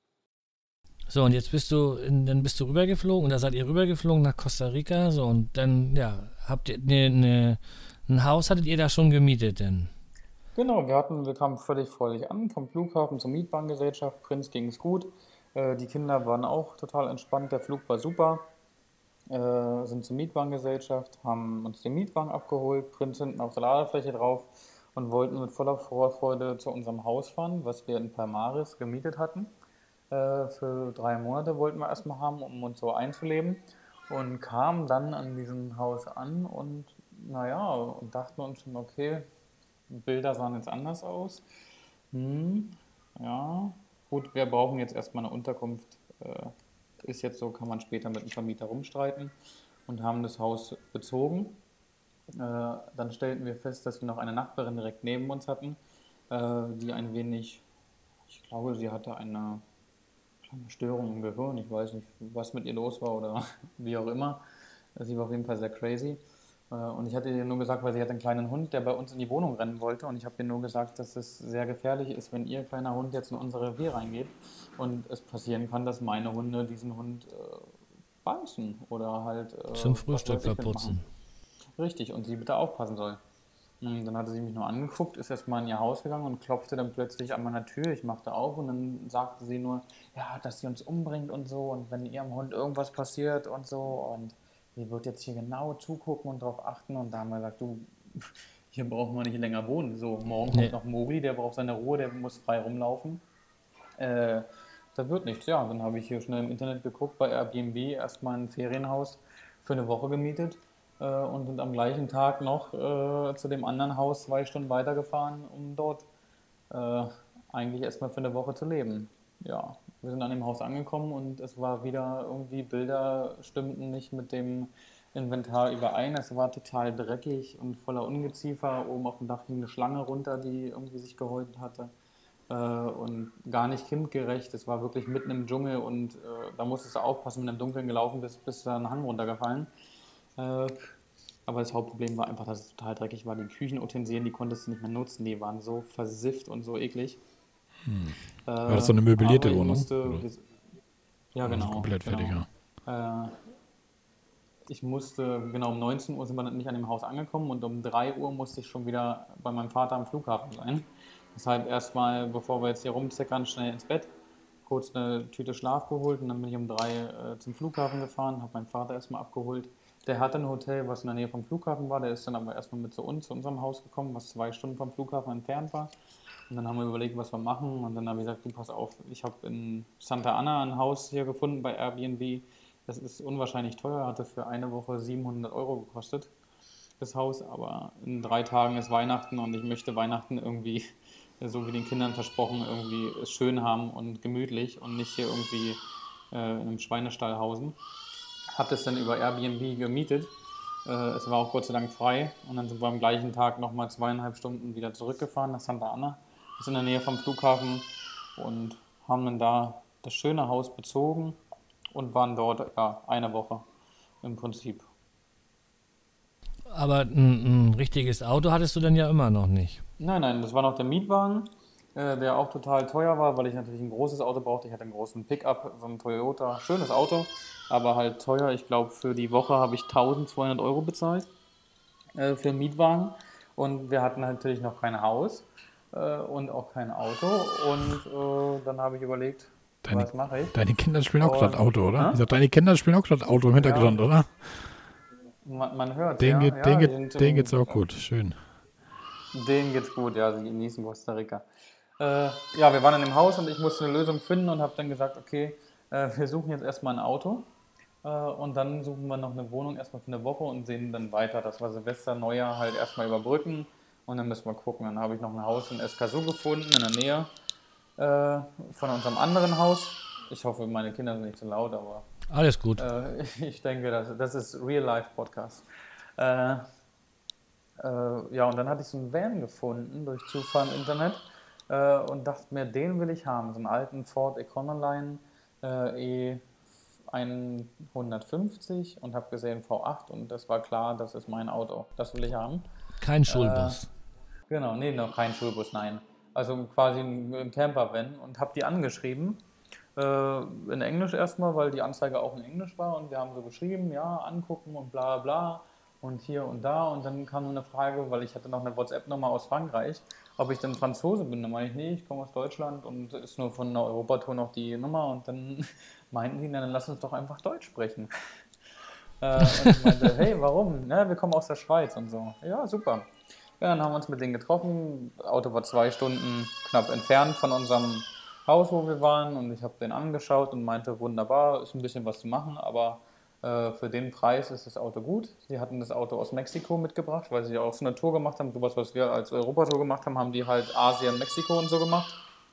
So, und jetzt bist du, in, dann bist du rübergeflogen, oder seid ihr rübergeflogen nach Costa Rica, so, und dann, ja, habt ihr ne, ne, ein Haus hattet ihr da schon gemietet denn? Genau, wir hatten, wir kamen völlig fröhlich an, vom Flughafen zur Mietwagengesellschaft. Prinz ging es gut. Äh, die Kinder waren auch total entspannt, der Flug war super. Äh, sind zur Mietwagengesellschaft, haben uns den Mietwagen abgeholt, Prinz hinten auf der Ladefläche drauf und wollten mit voller Vorfreude zu unserem Haus fahren, was wir in Palmares gemietet hatten. Äh, für drei Monate wollten wir erstmal haben, um uns so einzuleben. Und kamen dann an diesem Haus an und naja, und dachten uns schon, okay, Bilder sahen jetzt anders aus. Hm, ja, gut, wir brauchen jetzt erstmal eine Unterkunft. Äh, ist jetzt so, kann man später mit dem Vermieter rumstreiten und haben das Haus bezogen. Äh, dann stellten wir fest, dass wir noch eine Nachbarin direkt neben uns hatten, äh, die ein wenig, ich glaube, sie hatte eine kleine Störung im Gehirn. Ich weiß nicht, was mit ihr los war oder wie auch immer. Sie war auf jeden Fall sehr crazy. Äh, Und ich hatte ihr nur gesagt, weil sie hat einen kleinen Hund, der bei uns in die Wohnung rennen wollte. Und ich habe ihr nur gesagt, dass es sehr gefährlich ist, wenn ihr kleiner Hund jetzt in unser Revier reingeht. Und es passieren kann, dass meine Hunde diesen Hund äh, beißen oder halt äh, Zum was Frühstück weiß ich mitmachen. verputzen. Richtig, und sie bitte aufpassen soll. Und dann hatte sie mich nur angeguckt, ist erstmal in ihr Haus gegangen und klopfte dann plötzlich an meiner Tür. Ich machte auf und dann sagte sie nur, ja, dass sie uns umbringt und so und wenn ihrem Hund irgendwas passiert und so. Und sie wird jetzt hier genau zugucken und darauf achten. Und da haben wir gesagt, du, hier brauchen wir nicht länger wohnen. So, morgen kommt Nee. noch Mowgli, der braucht seine Ruhe, der muss frei rumlaufen. Äh, da wird nichts. Ja, dann habe ich hier schnell im Internet geguckt, bei Airbnb erstmal ein Ferienhaus für eine Woche gemietet äh, und sind am gleichen Tag noch äh, zu dem anderen Haus zwei Stunden weitergefahren, um dort äh, eigentlich erstmal für eine Woche zu leben. Ja, wir sind an dem Haus angekommen und es war wieder irgendwie, Bilder stimmten nicht mit dem Inventar überein. Es war total dreckig und voller Ungeziefer. Oben auf dem Dach hing eine Schlange runter, die irgendwie sich gehäutet hatte. Äh, und gar nicht kindgerecht. Es war wirklich mitten im Dschungel und äh, da musstest du aufpassen, wenn du im Dunkeln gelaufen bist, bist du da einen Hang runtergefallen. Äh, Aber das Hauptproblem war einfach, dass es total dreckig war. Die Küchenutensilien, die konntest du nicht mehr nutzen, die waren so versifft und so eklig. Hm. Äh, War das so eine möblierte aber ich Wohnung? musste, Oder? ja Also genau, komplett fertig, genau. ja. Äh, ich musste, genau um neunzehn Uhr sind wir nicht an dem Haus angekommen und um drei Uhr musste ich schon wieder bei meinem Vater am Flughafen sein. Deshalb erstmal, bevor wir jetzt hier rumzickern, schnell ins Bett, kurz eine Tüte Schlaf geholt und dann bin ich um drei äh, zum Flughafen gefahren, habe meinen Vater erstmal abgeholt. Der hatte ein Hotel, was in der Nähe vom Flughafen war, der ist dann aber erstmal mit zu uns, zu unserem Haus gekommen, was zwei Stunden vom Flughafen entfernt war. Und dann haben wir überlegt, was wir machen und dann habe ich gesagt, du pass auf, ich habe in Santa Ana ein Haus hier gefunden bei Airbnb. Das ist unwahrscheinlich teuer, hatte für eine Woche siebenhundert Euro gekostet, das Haus, aber in drei Tagen ist Weihnachten und ich möchte Weihnachten irgendwie, so wie den Kindern versprochen, irgendwie es schön haben und gemütlich und nicht hier irgendwie äh, in einem Schweinestall hausen. Habe das dann über Airbnb gemietet. Äh, es war auch Gott sei Dank frei und dann sind wir am gleichen Tag nochmal zweieinhalb Stunden wieder zurückgefahren nach Santa Ana. Das ist in der Nähe vom Flughafen und haben dann da das schöne Haus bezogen und waren dort ja, eine Woche im Prinzip. Aber ein, ein richtiges Auto hattest du dann ja immer noch nicht. Nein, nein, das war noch der Mietwagen, äh, der auch total teuer war, weil ich natürlich ein großes Auto brauchte. Ich hatte einen großen Pickup, so ein Toyota, schönes Auto, aber halt teuer. Ich glaube, für die Woche habe ich eintausendzweihundert Euro bezahlt äh, für einen Mietwagen. Und wir hatten natürlich noch kein Haus äh, und auch kein Auto. Und äh, dann habe ich überlegt, Deine, was mache ich? deine Kinder spielen auch gerade Und, Auto, oder? hä? Ich sag, deine Kinder spielen auch gerade Auto im Hintergrund, Ja. oder? Man, man hört, Denen, ja. geht, ja denen, die geht, sind denen im- geht's auch gut. Schön. Denen geht's gut, ja, sie genießen Costa Rica. Äh, ja, wir waren in dem Haus und ich musste eine Lösung finden und habe dann gesagt, okay, äh, wir suchen jetzt erstmal ein Auto äh, und dann suchen wir noch eine Wohnung erstmal für eine Woche und sehen dann weiter, dass wir Silvester, Neujahr halt erstmal überbrücken und dann müssen wir gucken. Dann habe ich noch ein Haus in Escazú gefunden, in der Nähe äh, von unserem anderen Haus. Ich hoffe, meine Kinder sind nicht zu laut, aber Alles gut. äh, ich denke, das, das ist Real-Life-Podcast. Äh, äh, ja, und dann hatte ich so einen Van gefunden durch Zufall im Internet äh, und dachte mir, den will ich haben. So einen alten Ford Econoline äh, E hundertfünfzig und habe gesehen V acht und das war klar, das ist mein Auto. Das will ich haben. Kein Schulbus. Genau, nee, noch kein Schulbus, nein. Also quasi ein, ein Camper-Van und habe die angeschrieben. Äh, in Englisch erstmal, weil die Anzeige auch in Englisch war und wir haben so geschrieben, ja, angucken und bla bla und hier und da und dann kam nur eine Frage, weil ich hatte noch eine WhatsApp-Nummer aus Frankreich, ob ich denn Franzose bin. Dann meine ich, nee, ich komme aus Deutschland und ist nur von einer Europatour noch die Nummer und dann meinten die, na, dann lass uns doch einfach Deutsch sprechen. Äh, und ich meinte, hey, warum? Na, wir kommen aus der Schweiz und so. Ja, super. Ja, dann haben wir uns mit denen getroffen. Das Auto war zwei Stunden knapp entfernt von unserem Haus, wo wir waren. Und ich habe den angeschaut und meinte, wunderbar, ist ein bisschen was zu machen, aber äh, für den Preis ist das Auto gut. Sie hatten das Auto aus Mexiko mitgebracht, weil sie auch so eine Tour gemacht haben. Sowas, was wir als Europatour gemacht haben, haben die halt Asien, Mexiko und so gemacht.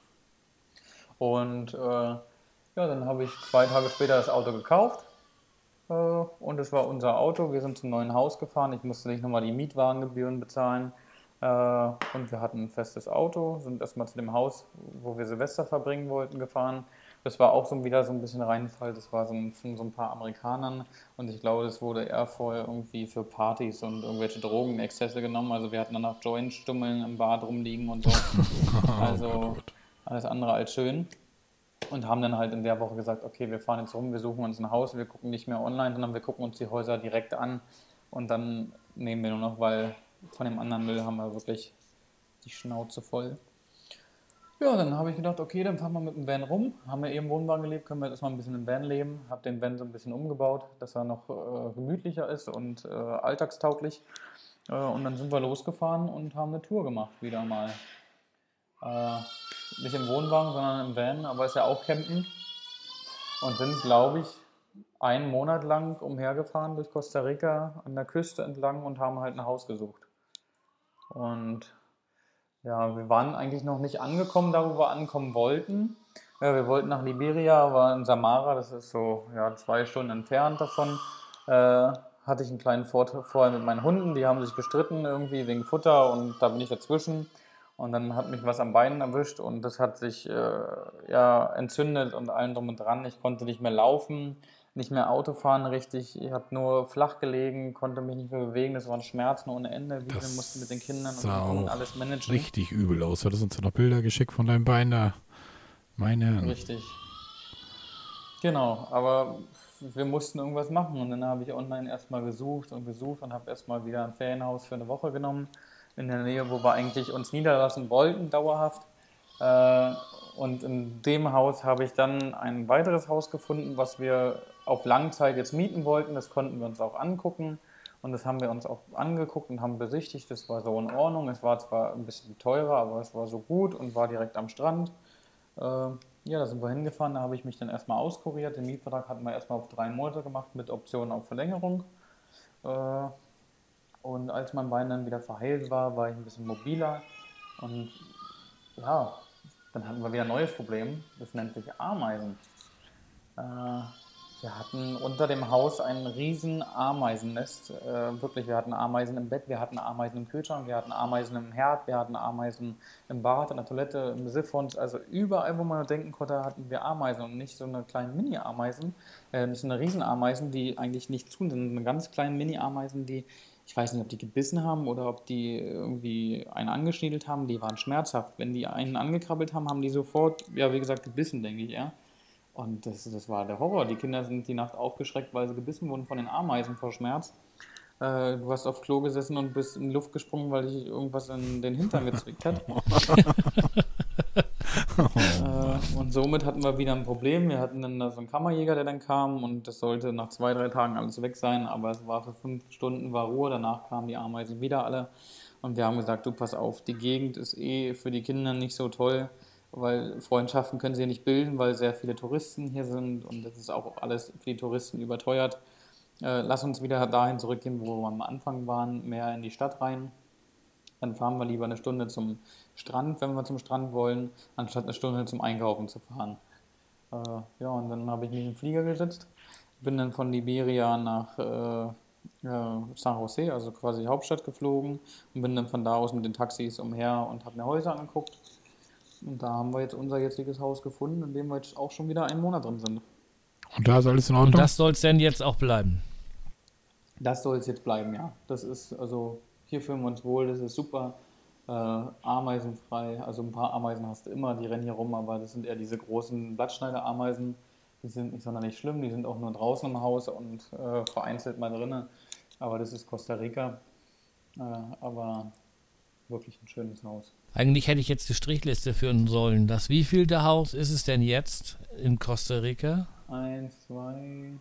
Und äh, ja, dann habe ich zwei Tage später das Auto gekauft. Und es war unser Auto. Wir sind zum neuen Haus gefahren. Ich musste nicht nochmal die Mietwagengebühren bezahlen. Und wir hatten ein festes Auto, sind erstmal zu dem Haus, wo wir Silvester verbringen wollten, gefahren. Das war auch so wieder so ein bisschen Reinfall. Das war so ein, von so ein paar Amerikanern. Und ich glaube, das wurde eher vorher irgendwie für Partys und irgendwelche Drogenexzesse genommen. Also wir hatten dann auch Joint-Stummeln im Bad rumliegen und so. Also alles andere als schön. Und haben dann halt in der Woche gesagt, okay, wir fahren jetzt rum, wir suchen uns ein Haus, wir gucken nicht mehr online, sondern wir gucken uns die Häuser direkt an und dann nehmen wir nur noch, weil von dem anderen Müll haben wir wirklich die Schnauze voll. Ja, dann habe ich gedacht, okay, dann fahren wir mit dem Van rum, haben wir eben im Wohnwagen gelebt, können wir jetzt mal ein bisschen im Van leben, habe den Van so ein bisschen umgebaut, dass er noch äh, gemütlicher ist und äh, alltagstauglich äh, und dann sind wir losgefahren und haben eine Tour gemacht, wieder mal. Äh, nicht im Wohnwagen, sondern im Van, aber ist ja auch Campen. Und sind, glaube ich, einen Monat lang umhergefahren durch Costa Rica an der Küste entlang und haben halt ein Haus gesucht. Und ja, wir waren eigentlich noch nicht angekommen, da wo wir ankommen wollten. Ja, wir wollten nach Liberia, aber in Samara, das ist so ja, zwei Stunden entfernt davon, äh, hatte ich einen kleinen Vorteil vorher mit meinen Hunden. Die haben sich gestritten irgendwie wegen Futter und da bin ich dazwischen. Und dann hat mich was am Bein erwischt und das hat sich äh, ja, entzündet und allem drum und dran. Ich konnte nicht mehr laufen. nicht mehr Auto fahren richtig. Ich habe nur flach gelegen, konnte mich nicht mehr bewegen. Das waren Schmerzen ohne Ende. Wie wir mussten mit den Kindern und sah und auch alles managen. richtig übel aus. Du hattest uns ja noch Bilder geschickt von deinem Bein da. Meine Herren. Richtig. Genau, aber wir mussten irgendwas machen und dann habe ich online erstmal gesucht und gesucht und habe erstmal wieder ein Ferienhaus für eine Woche genommen in der Nähe, wo wir eigentlich uns niederlassen wollten, dauerhaft. Äh, und in dem Haus habe ich dann ein weiteres Haus gefunden, was wir auf Langzeit jetzt mieten wollten. Das konnten wir uns auch angucken und das haben wir uns auch angeguckt und haben besichtigt. Das war so in Ordnung. Es war zwar ein bisschen teurer, aber es war so gut und war direkt am Strand. Äh, ja, da sind wir hingefahren, da habe ich mich dann erstmal auskuriert. Den Mietvertrag hatten wir erstmal auf drei Monate gemacht mit Option auf Verlängerung. Äh, und als mein Bein dann wieder verheilt war, war ich ein bisschen mobiler. Und ja, dann hatten wir wieder ein neues Problem. Das nennt sich Ameisen. Äh, wir hatten unter dem Haus ein riesen Ameisennest. Äh, wirklich, wir hatten Ameisen im Bett, wir hatten Ameisen im Kühlschrank, wir hatten Ameisen im Herd, wir hatten Ameisen im Bad, in der Toilette, im Siphons. Also überall, wo man nur denken konnte, hatten wir Ameisen und nicht so eine kleinen Mini-Ameisen. Äh, das sind Riesenameisen, die eigentlich nicht tun, sind eine ganz kleinen Mini-Ameisen, die, ich weiß nicht, ob die gebissen haben oder ob die irgendwie einen angeschniedelt haben, die waren schmerzhaft. Wenn die einen angekrabbelt haben, haben die sofort, ja, wie gesagt, gebissen, denke ich, ja. Und das, das war der Horror. Die Kinder sind die Nacht aufgeschreckt, weil sie gebissen wurden von den Ameisen vor Schmerz. Äh, du hast auf Klo gesessen und bist in die Luft gesprungen, weil dich irgendwas in den Hintern gezwickt hat. äh, und somit hatten wir wieder ein Problem. Wir hatten dann da so einen Kammerjäger, der dann kam und das sollte nach zwei, drei Tagen alles weg sein, aber es war für fünf Stunden war Ruhe. Danach kamen die Ameisen wieder alle und wir haben gesagt, du pass auf, die Gegend ist eh für die Kinder nicht so toll, weil Freundschaften können sie ja nicht bilden, weil sehr viele Touristen hier sind und das ist auch alles für die Touristen überteuert. Äh, lass uns wieder dahin zurückgehen, wo wir am Anfang waren, mehr in die Stadt rein. Dann fahren wir lieber eine Stunde zum Strand, wenn wir zum Strand wollen, anstatt eine Stunde zum Einkaufen zu fahren. Äh, ja, und dann habe ich mich in den Flieger gesetzt, bin dann von Liberia nach äh, äh, San Jose, also quasi Hauptstadt, geflogen und bin dann von da aus mit den Taxis umher und habe mir Häuser angeguckt. Und da haben wir jetzt unser jetziges Haus gefunden, in dem wir jetzt auch schon wieder einen Monat drin sind. Und da ist alles in Und Ordnung? das soll es denn jetzt auch bleiben? Das soll es jetzt bleiben, ja. Das ist, also hier fühlen wir uns wohl, das ist super. Äh, ameisenfrei, also ein paar Ameisen hast du immer, die rennen hier rum, aber das sind eher diese großen Blattschneiderameisen. Die sind nicht sonderlich schlimm, die sind auch nur draußen im Haus und äh, vereinzelt mal drinnen. Aber das ist Costa Rica. Äh, aber wirklich ein schönes Haus. Eigentlich hätte ich jetzt die Strichliste führen sollen. Das wievielte Haus ist es denn jetzt in Costa Rica? Eins, zwei,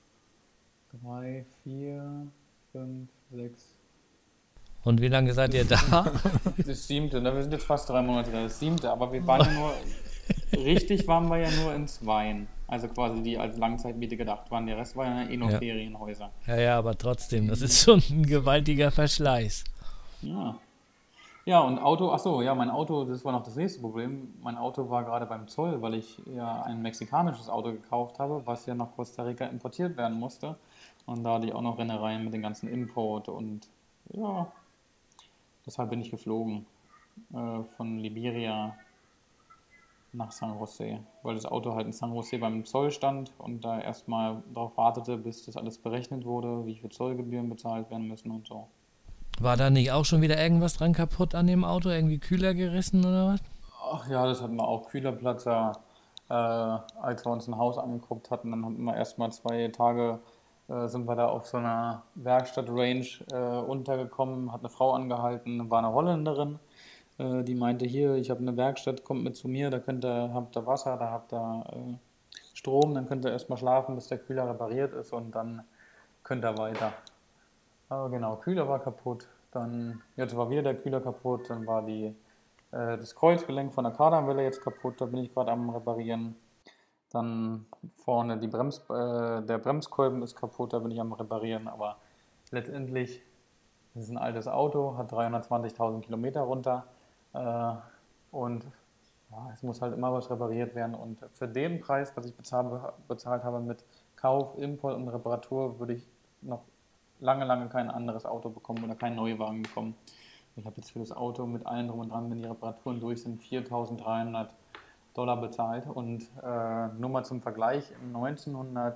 drei, vier, fünf, sechs. Und wie lange seid ihr da? Das siebte, ne? Wir sind jetzt fast drei Monate da, das siebte, aber wir waren ja nur, richtig waren wir ja nur in zweien. Also quasi die als Langzeitmiete gedacht waren. Der Rest war ja eh nur Ja. Ferienhäuser. Ja, ja, aber trotzdem, das ist schon ein gewaltiger Verschleiß. Ja. Ja, und Auto, ach so, ja, mein Auto, das war noch das nächste Problem. Mein Auto war gerade beim Zoll, weil ich ja ein mexikanisches Auto gekauft habe, was ja nach Costa Rica importiert werden musste. Und da hatte ich auch noch Rennereien mit dem ganzen Import und ja, deshalb bin ich geflogen äh, von Liberia nach San Jose, weil das Auto halt in San Jose beim Zoll stand und da erstmal darauf wartete, bis das alles berechnet wurde, wie viel Zollgebühren bezahlt werden müssen und so. War da nicht auch schon wieder irgendwas dran kaputt an dem Auto? Irgendwie Kühler gerissen oder was? Ach ja, das hatten wir auch, Kühlerplatzer. Äh, als wir uns ein Haus angeguckt hatten, dann hatten wir erstmal zwei Tage, äh, sind wir da auf so einer Werkstatt-Range äh, untergekommen, hat eine Frau angehalten, war eine Holländerin, äh, die meinte, hier, ich habe eine Werkstatt, kommt mit zu mir, da könnt ihr, habt ihr Wasser, da habt ihr äh, Strom, dann könnt ihr erstmal schlafen, bis der Kühler repariert ist und dann könnt ihr weiter. Aber genau, Kühler war kaputt, dann, jetzt war wieder der Kühler kaputt, dann war die, äh, das Kreuzgelenk von der Kardanwelle jetzt kaputt, da bin ich gerade am Reparieren. Dann vorne die Brems, äh, der Bremskolben ist kaputt, da bin ich am Reparieren, aber letztendlich, das ist ein altes Auto, hat dreihundertzwanzigtausend Kilometer runter äh, und ja, es muss halt immer was repariert werden und für den Preis, was ich bezahlt, bezahlt habe mit Kauf, Import und Reparatur, würde ich noch lange, lange kein anderes Auto bekommen oder keinen Neuwagen bekommen. Ich habe jetzt für das Auto mit allen drum und dran, wenn die Reparaturen durch sind, viertausenddreihundert Dollar bezahlt und äh, nur mal zum Vergleich, im neunzehnhundertachtundachtzig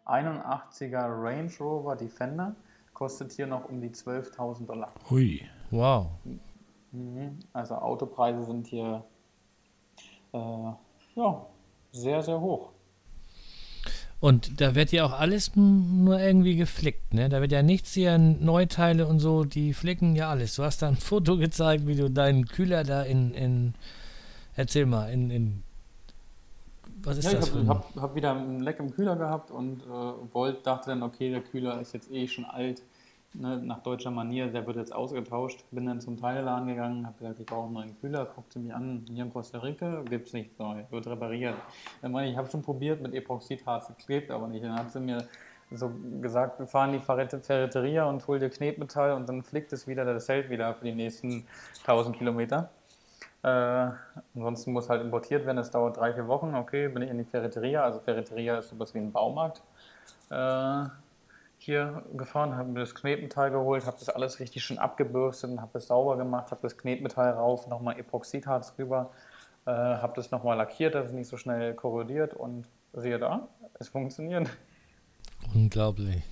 einundachtziger Range Rover Defender kostet hier noch um die zwölftausend Dollar. Hui. Wow. Mhm. Also Autopreise sind hier äh, ja, sehr, sehr hoch. Und da wird ja auch alles m- nur irgendwie geflickt, ne? Da wird ja nichts hier, Neuteile und so, die flicken ja alles. Du hast da ein Foto gezeigt, wie du deinen Kühler da in, in erzähl mal, in, in was ist Ja, ich das für habe ein... hab, hab wieder ein Leck im Kühler gehabt und äh, wollte, dachte dann, okay, der Kühler ist jetzt eh schon alt, ne, nach deutscher Manier, der wird jetzt ausgetauscht. Bin dann zum Teileladen gegangen, habe gesagt, ich brauche einen neuen Kühler, guckte mich an, hier in Costa Rica gibt es nichts neu, wird repariert. Dann meine ich, ich habe schon probiert, mit Epoxidharz geklebt, aber nicht. Dann hat sie mir so gesagt, wir fahren in die Ferret- Ferreteria und hol dir Knetmetall und dann flickt es wieder, das hält wieder für die nächsten tausend Kilometer. Äh, ansonsten muss halt importiert werden, das dauert drei, vier Wochen. Okay, bin ich in die Ferreteria, also Ferreteria ist sowas wie ein Baumarkt, äh, hier gefahren, habe mir das Knetmetall geholt, habe das alles richtig schön abgebürstet, habe das sauber gemacht, habe das Knetmetall rauf, nochmal Epoxidharz drüber, äh, habe das nochmal lackiert, dass es nicht so schnell korrodiert und siehe da, es funktioniert. Unglaublich.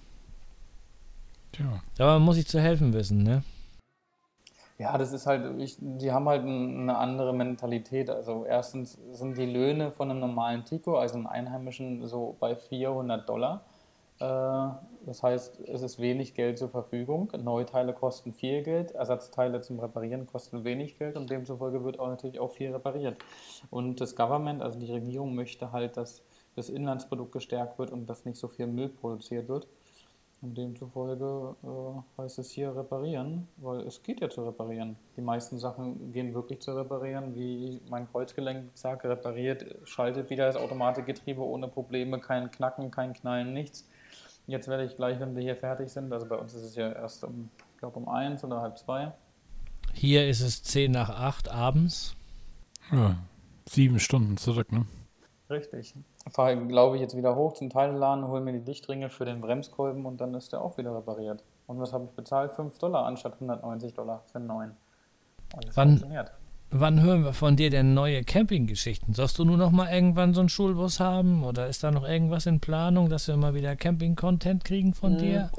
Tja. Da muss ich zu helfen wissen, ne? Ja, das ist halt, ich, die haben halt ein- eine andere Mentalität. Also erstens sind die Löhne von einem normalen Tico, also einem Einheimischen, so bei vierhundert Dollar. Äh, das heißt, es ist wenig Geld zur Verfügung. Neuteile kosten viel Geld, Ersatzteile zum Reparieren kosten wenig Geld und demzufolge wird auch natürlich auch viel repariert. Und das Government, also die Regierung, möchte halt, dass das Inlandsprodukt gestärkt wird und dass nicht so viel Müll produziert wird. Und demzufolge äh, heißt es hier reparieren, weil es geht ja zu reparieren. Die meisten Sachen gehen wirklich zu reparieren, wie mein Kreuzgelenk, zack, repariert, schaltet wieder das Automatikgetriebe ohne Probleme, kein Knacken, kein Knallen, nichts. Jetzt werde ich gleich, wenn wir hier fertig sind, also bei uns ist es ja erst um, ich glaube um eins oder halb zwei. Hier ist es zehn nach acht abends. Ja. Sieben Stunden zurück, ne? Richtig. Fahre, glaube ich, jetzt wieder hoch zum Teilladen, hole mir die Lichtringe für den Bremskolben und dann ist der auch wieder repariert. Und was habe ich bezahlt? fünf Dollar anstatt hundertneunzig Dollar für einen neuen. Und es Wann, funktioniert. wann hören wir von dir denn neue Campinggeschichten? Sollst du nur noch mal irgendwann so einen Schulbus haben? Oder ist da noch irgendwas in Planung, dass wir mal wieder Camping-Content kriegen von Hm. dir?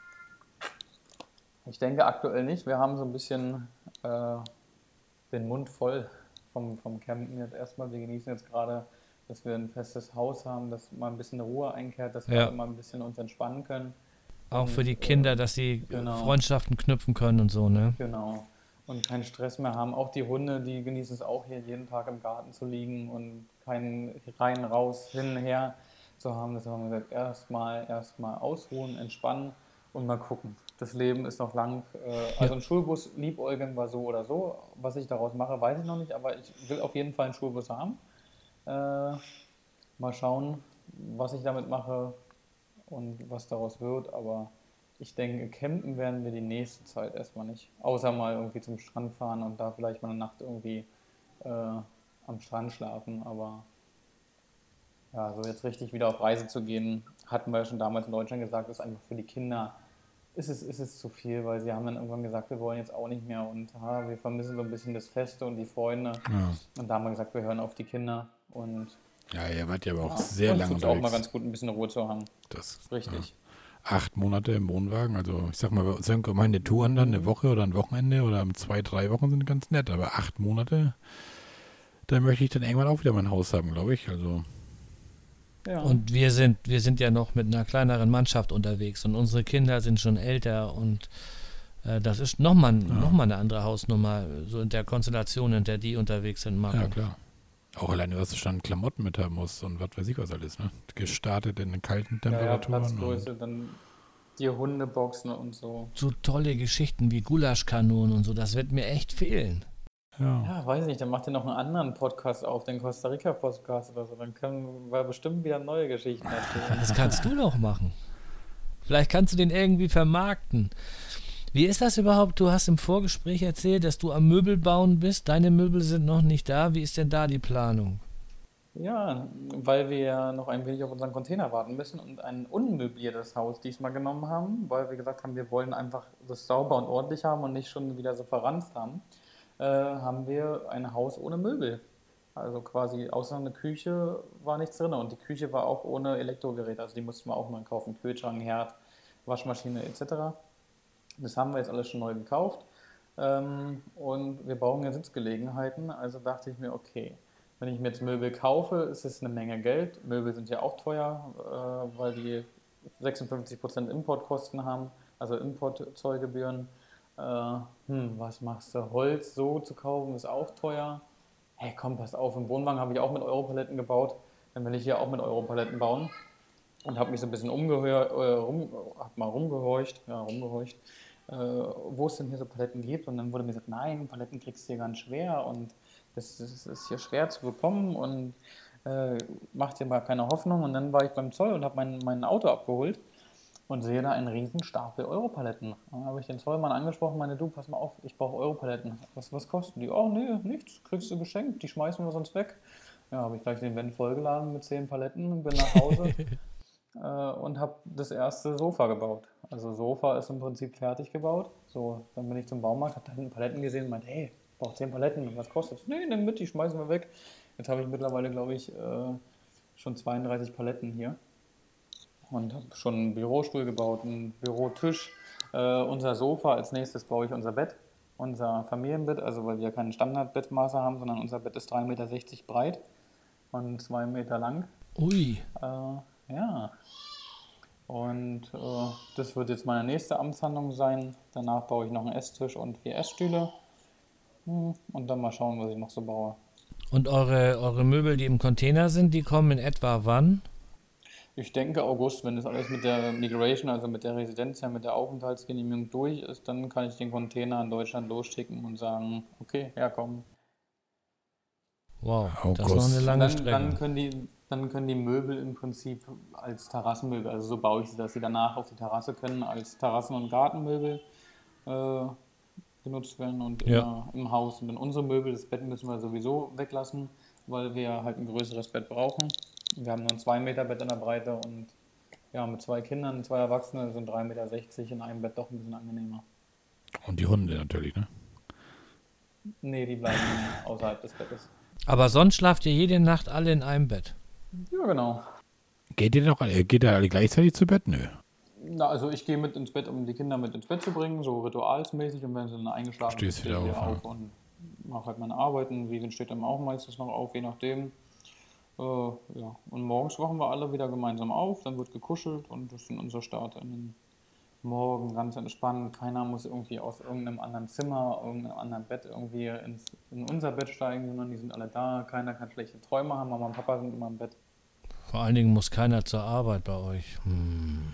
Ich denke aktuell nicht. Wir haben so ein bisschen äh, den Mund voll vom, vom Campen jetzt erstmal. Wir genießen jetzt gerade, dass wir ein festes Haus haben, dass mal ein bisschen Ruhe einkehrt, dass wir Ja. alle mal ein bisschen uns entspannen können. Auch Und, für die äh, Kinder, dass sie genau. Freundschaften knüpfen können und so, ne? Genau. Und keinen Stress mehr haben. Auch die Hunde, die genießen es auch hier jeden Tag im Garten zu liegen und keinen rein, raus, hin, her zu haben. Deshalb haben wir gesagt, erstmal erstmal ausruhen, entspannen und mal gucken. Das Leben ist noch lang. Äh, also ein Schulbus liebäugeln war so oder so. Was ich daraus mache, weiß ich noch nicht, aber ich will auf jeden Fall einen Schulbus haben. Äh, mal schauen, was ich damit mache und was daraus wird, aber ich denke, campen werden wir die nächste Zeit erstmal nicht. Außer mal irgendwie zum Strand fahren und da vielleicht mal eine Nacht irgendwie äh, am Strand schlafen. Aber ja, so jetzt richtig wieder auf Reise zu gehen, hatten wir ja schon damals in Deutschland gesagt, ist einfach für die Kinder, ist es, ist es zu viel, weil sie haben dann irgendwann gesagt, wir wollen jetzt auch nicht mehr und ah, wir vermissen so ein bisschen das Feste und die Freunde. Ja. Und da haben wir gesagt, wir hören auf die Kinder und Ja, ihr wart ja aber auch ja, sehr uns lange tut's auch mal unterwegs. ganz gut, ein bisschen Ruhe zu haben. Das, Richtig. ja. Acht Monate im Wohnwagen, also ich sag mal, bei uns sind meine Touren dann eine Woche oder ein Wochenende oder zwei, drei Wochen sind ganz nett, aber acht Monate, da möchte ich dann irgendwann auch wieder mein Haus haben, glaube ich. Also Ja. Und wir sind, wir sind ja noch mit einer kleineren Mannschaft unterwegs und unsere Kinder sind schon älter und äh, das ist nochmal noch mal eine andere Hausnummer, so in der Konstellation, in der die unterwegs sind, Marco. ja, klar. Auch alleine, was du schon Klamotten mit haben musst und was weiß ich was alles, ne? Gestartet in den kalten Ja, ja, Temperaturen. Platzgröße, dann die Hundeboxen und so. So tolle Geschichten wie Gulaschkanonen und so, das wird mir echt fehlen. und, ja. Ja, weiß nicht, dann macht ihr noch einen anderen Podcast auf, den Costa Rica Podcast oder so. Dann können wir bestimmt wieder neue Geschichten erzählen. Das kannst du doch machen. Vielleicht kannst du den irgendwie vermarkten. Wie ist das überhaupt? Du hast im Vorgespräch erzählt, dass du am Möbel bauen bist. Deine Möbel sind noch nicht da. Wie ist denn da die Planung? Ja, weil wir ja noch ein wenig auf unseren Container warten müssen und ein unmöbliertes Haus diesmal genommen haben, weil wir gesagt haben, wir wollen einfach das sauber und ordentlich haben und nicht schon wieder so verranzt haben, äh, haben wir ein Haus ohne Möbel. Also quasi außer eine Küche war nichts drin und die Küche war auch ohne Elektrogeräte, also die mussten wir auch neu kaufen, Kühlschrank, Herd, Waschmaschine et cetera. Das haben wir jetzt alles schon neu gekauft ähm, und wir brauchen ja Sitzgelegenheiten, also dachte ich mir, okay, wenn ich mir jetzt Möbel kaufe, ist es eine Menge Geld. Möbel sind ja auch teuer, äh, weil die sechsundfünfzig Prozent Importkosten haben, also Importzollgebühren. Äh, hm, was machst du? Holz so zu kaufen ist auch teuer. Hey, komm, pass auf, im Wohnwagen habe ich auch mit Europaletten gebaut. Dann will ich hier auch mit Europaletten bauen. Und habe mich so ein bisschen umgehört, äh, rum, hab mal rumgehorcht, ja, rumgehorcht, äh, wo es denn hier so Paletten gibt. Und dann wurde mir gesagt, nein, Paletten kriegst du hier ganz schwer und das, das ist hier schwer zu bekommen und äh, mach dir mal keine Hoffnung. Und dann war ich beim Zoll und habe mein, mein Auto abgeholt und sehe da einen riesen Stapel Europaletten. Dann habe ich den Zollmann angesprochen, meine, du, pass mal auf, ich brauche Europaletten. Was, was kosten die? Oh, nee, nichts, kriegst du geschenkt, die schmeißen wir sonst weg. Ja, habe ich gleich den Van vollgeladen mit zehn Paletten und bin nach Hause äh, und habe das erste Sofa gebaut. Also Sofa ist im Prinzip fertig gebaut. So, dann bin ich zum Baumarkt, habe da hinten Paletten gesehen und meinte, hey, ich brauche zehn Paletten, was kostet das? Nee, nimm mit, die schmeißen wir weg. Jetzt habe ich mittlerweile, glaube ich, äh, schon zweiunddreißig Paletten hier und habe schon einen Bürostuhl gebaut, einen Bürotisch, äh, unser Sofa. Als nächstes baue ich unser Bett, unser Familienbett, also weil wir kein Standardbettmaße haben, sondern unser Bett ist drei Meter sechzig breit und zwei Meter lang. Ui. Äh, ja, und äh, das wird jetzt meine nächste Amtshandlung sein. Danach baue ich noch einen Esstisch und vier Essstühle. Hm, Und dann mal schauen, was ich noch so baue. Und eure, eure Möbel, die im Container sind, die kommen in etwa wann? Ich denke August, wenn das alles mit der Migration, also mit der Residenz, ja, mit der Aufenthaltsgenehmigung durch ist, dann kann ich den Container in Deutschland losschicken und sagen, okay, ja komm. Wow, das ist noch August. eine Und lange dann, dann, Strecke. können die, dann können die Möbel im Prinzip als Terrassenmöbel, also so baue ich sie, dass sie danach auf die Terrasse können, als Terrassen- und Gartenmöbel äh, benutzt werden und Ja. immer im Haus. Und dann unsere Möbel, das Bett müssen wir sowieso weglassen, weil wir halt ein größeres Bett brauchen. Wir haben nur ein zwei Meter Bett in der Breite und ja, mit zwei Kindern, zwei Erwachsene sind drei Meter sechzig in einem Bett doch ein bisschen angenehmer. Und die Hunde natürlich, ne? Nee, die bleiben außerhalb des Bettes. Aber sonst schlaft ihr jede Nacht alle in einem Bett. Ja, genau. Geht ihr doch alle, geht ihr alle gleichzeitig zu Bett? Nö. Na, also ich gehe mit ins Bett, um die Kinder mit ins Bett zu bringen, so ritualsmäßig. Und wenn sie dann eingeschlafen sind, Stehst stehe wieder ich wieder auf, auf und mache halt meine Arbeiten. Vivian steht dann auch meistens noch auf, je nachdem. Äh, ja. Und morgens wachen wir alle wieder gemeinsam auf, dann wird gekuschelt und das ist dann unser Start in den Morgen, ganz entspannt. Keiner muss irgendwie aus irgendeinem anderen Zimmer, irgendeinem anderen Bett irgendwie ins, in unser Bett steigen, sondern die sind alle da. Keiner kann schlechte Träume haben. Mama und Papa sind immer im Bett. Vor allen Dingen muss keiner zur Arbeit bei euch. Hm.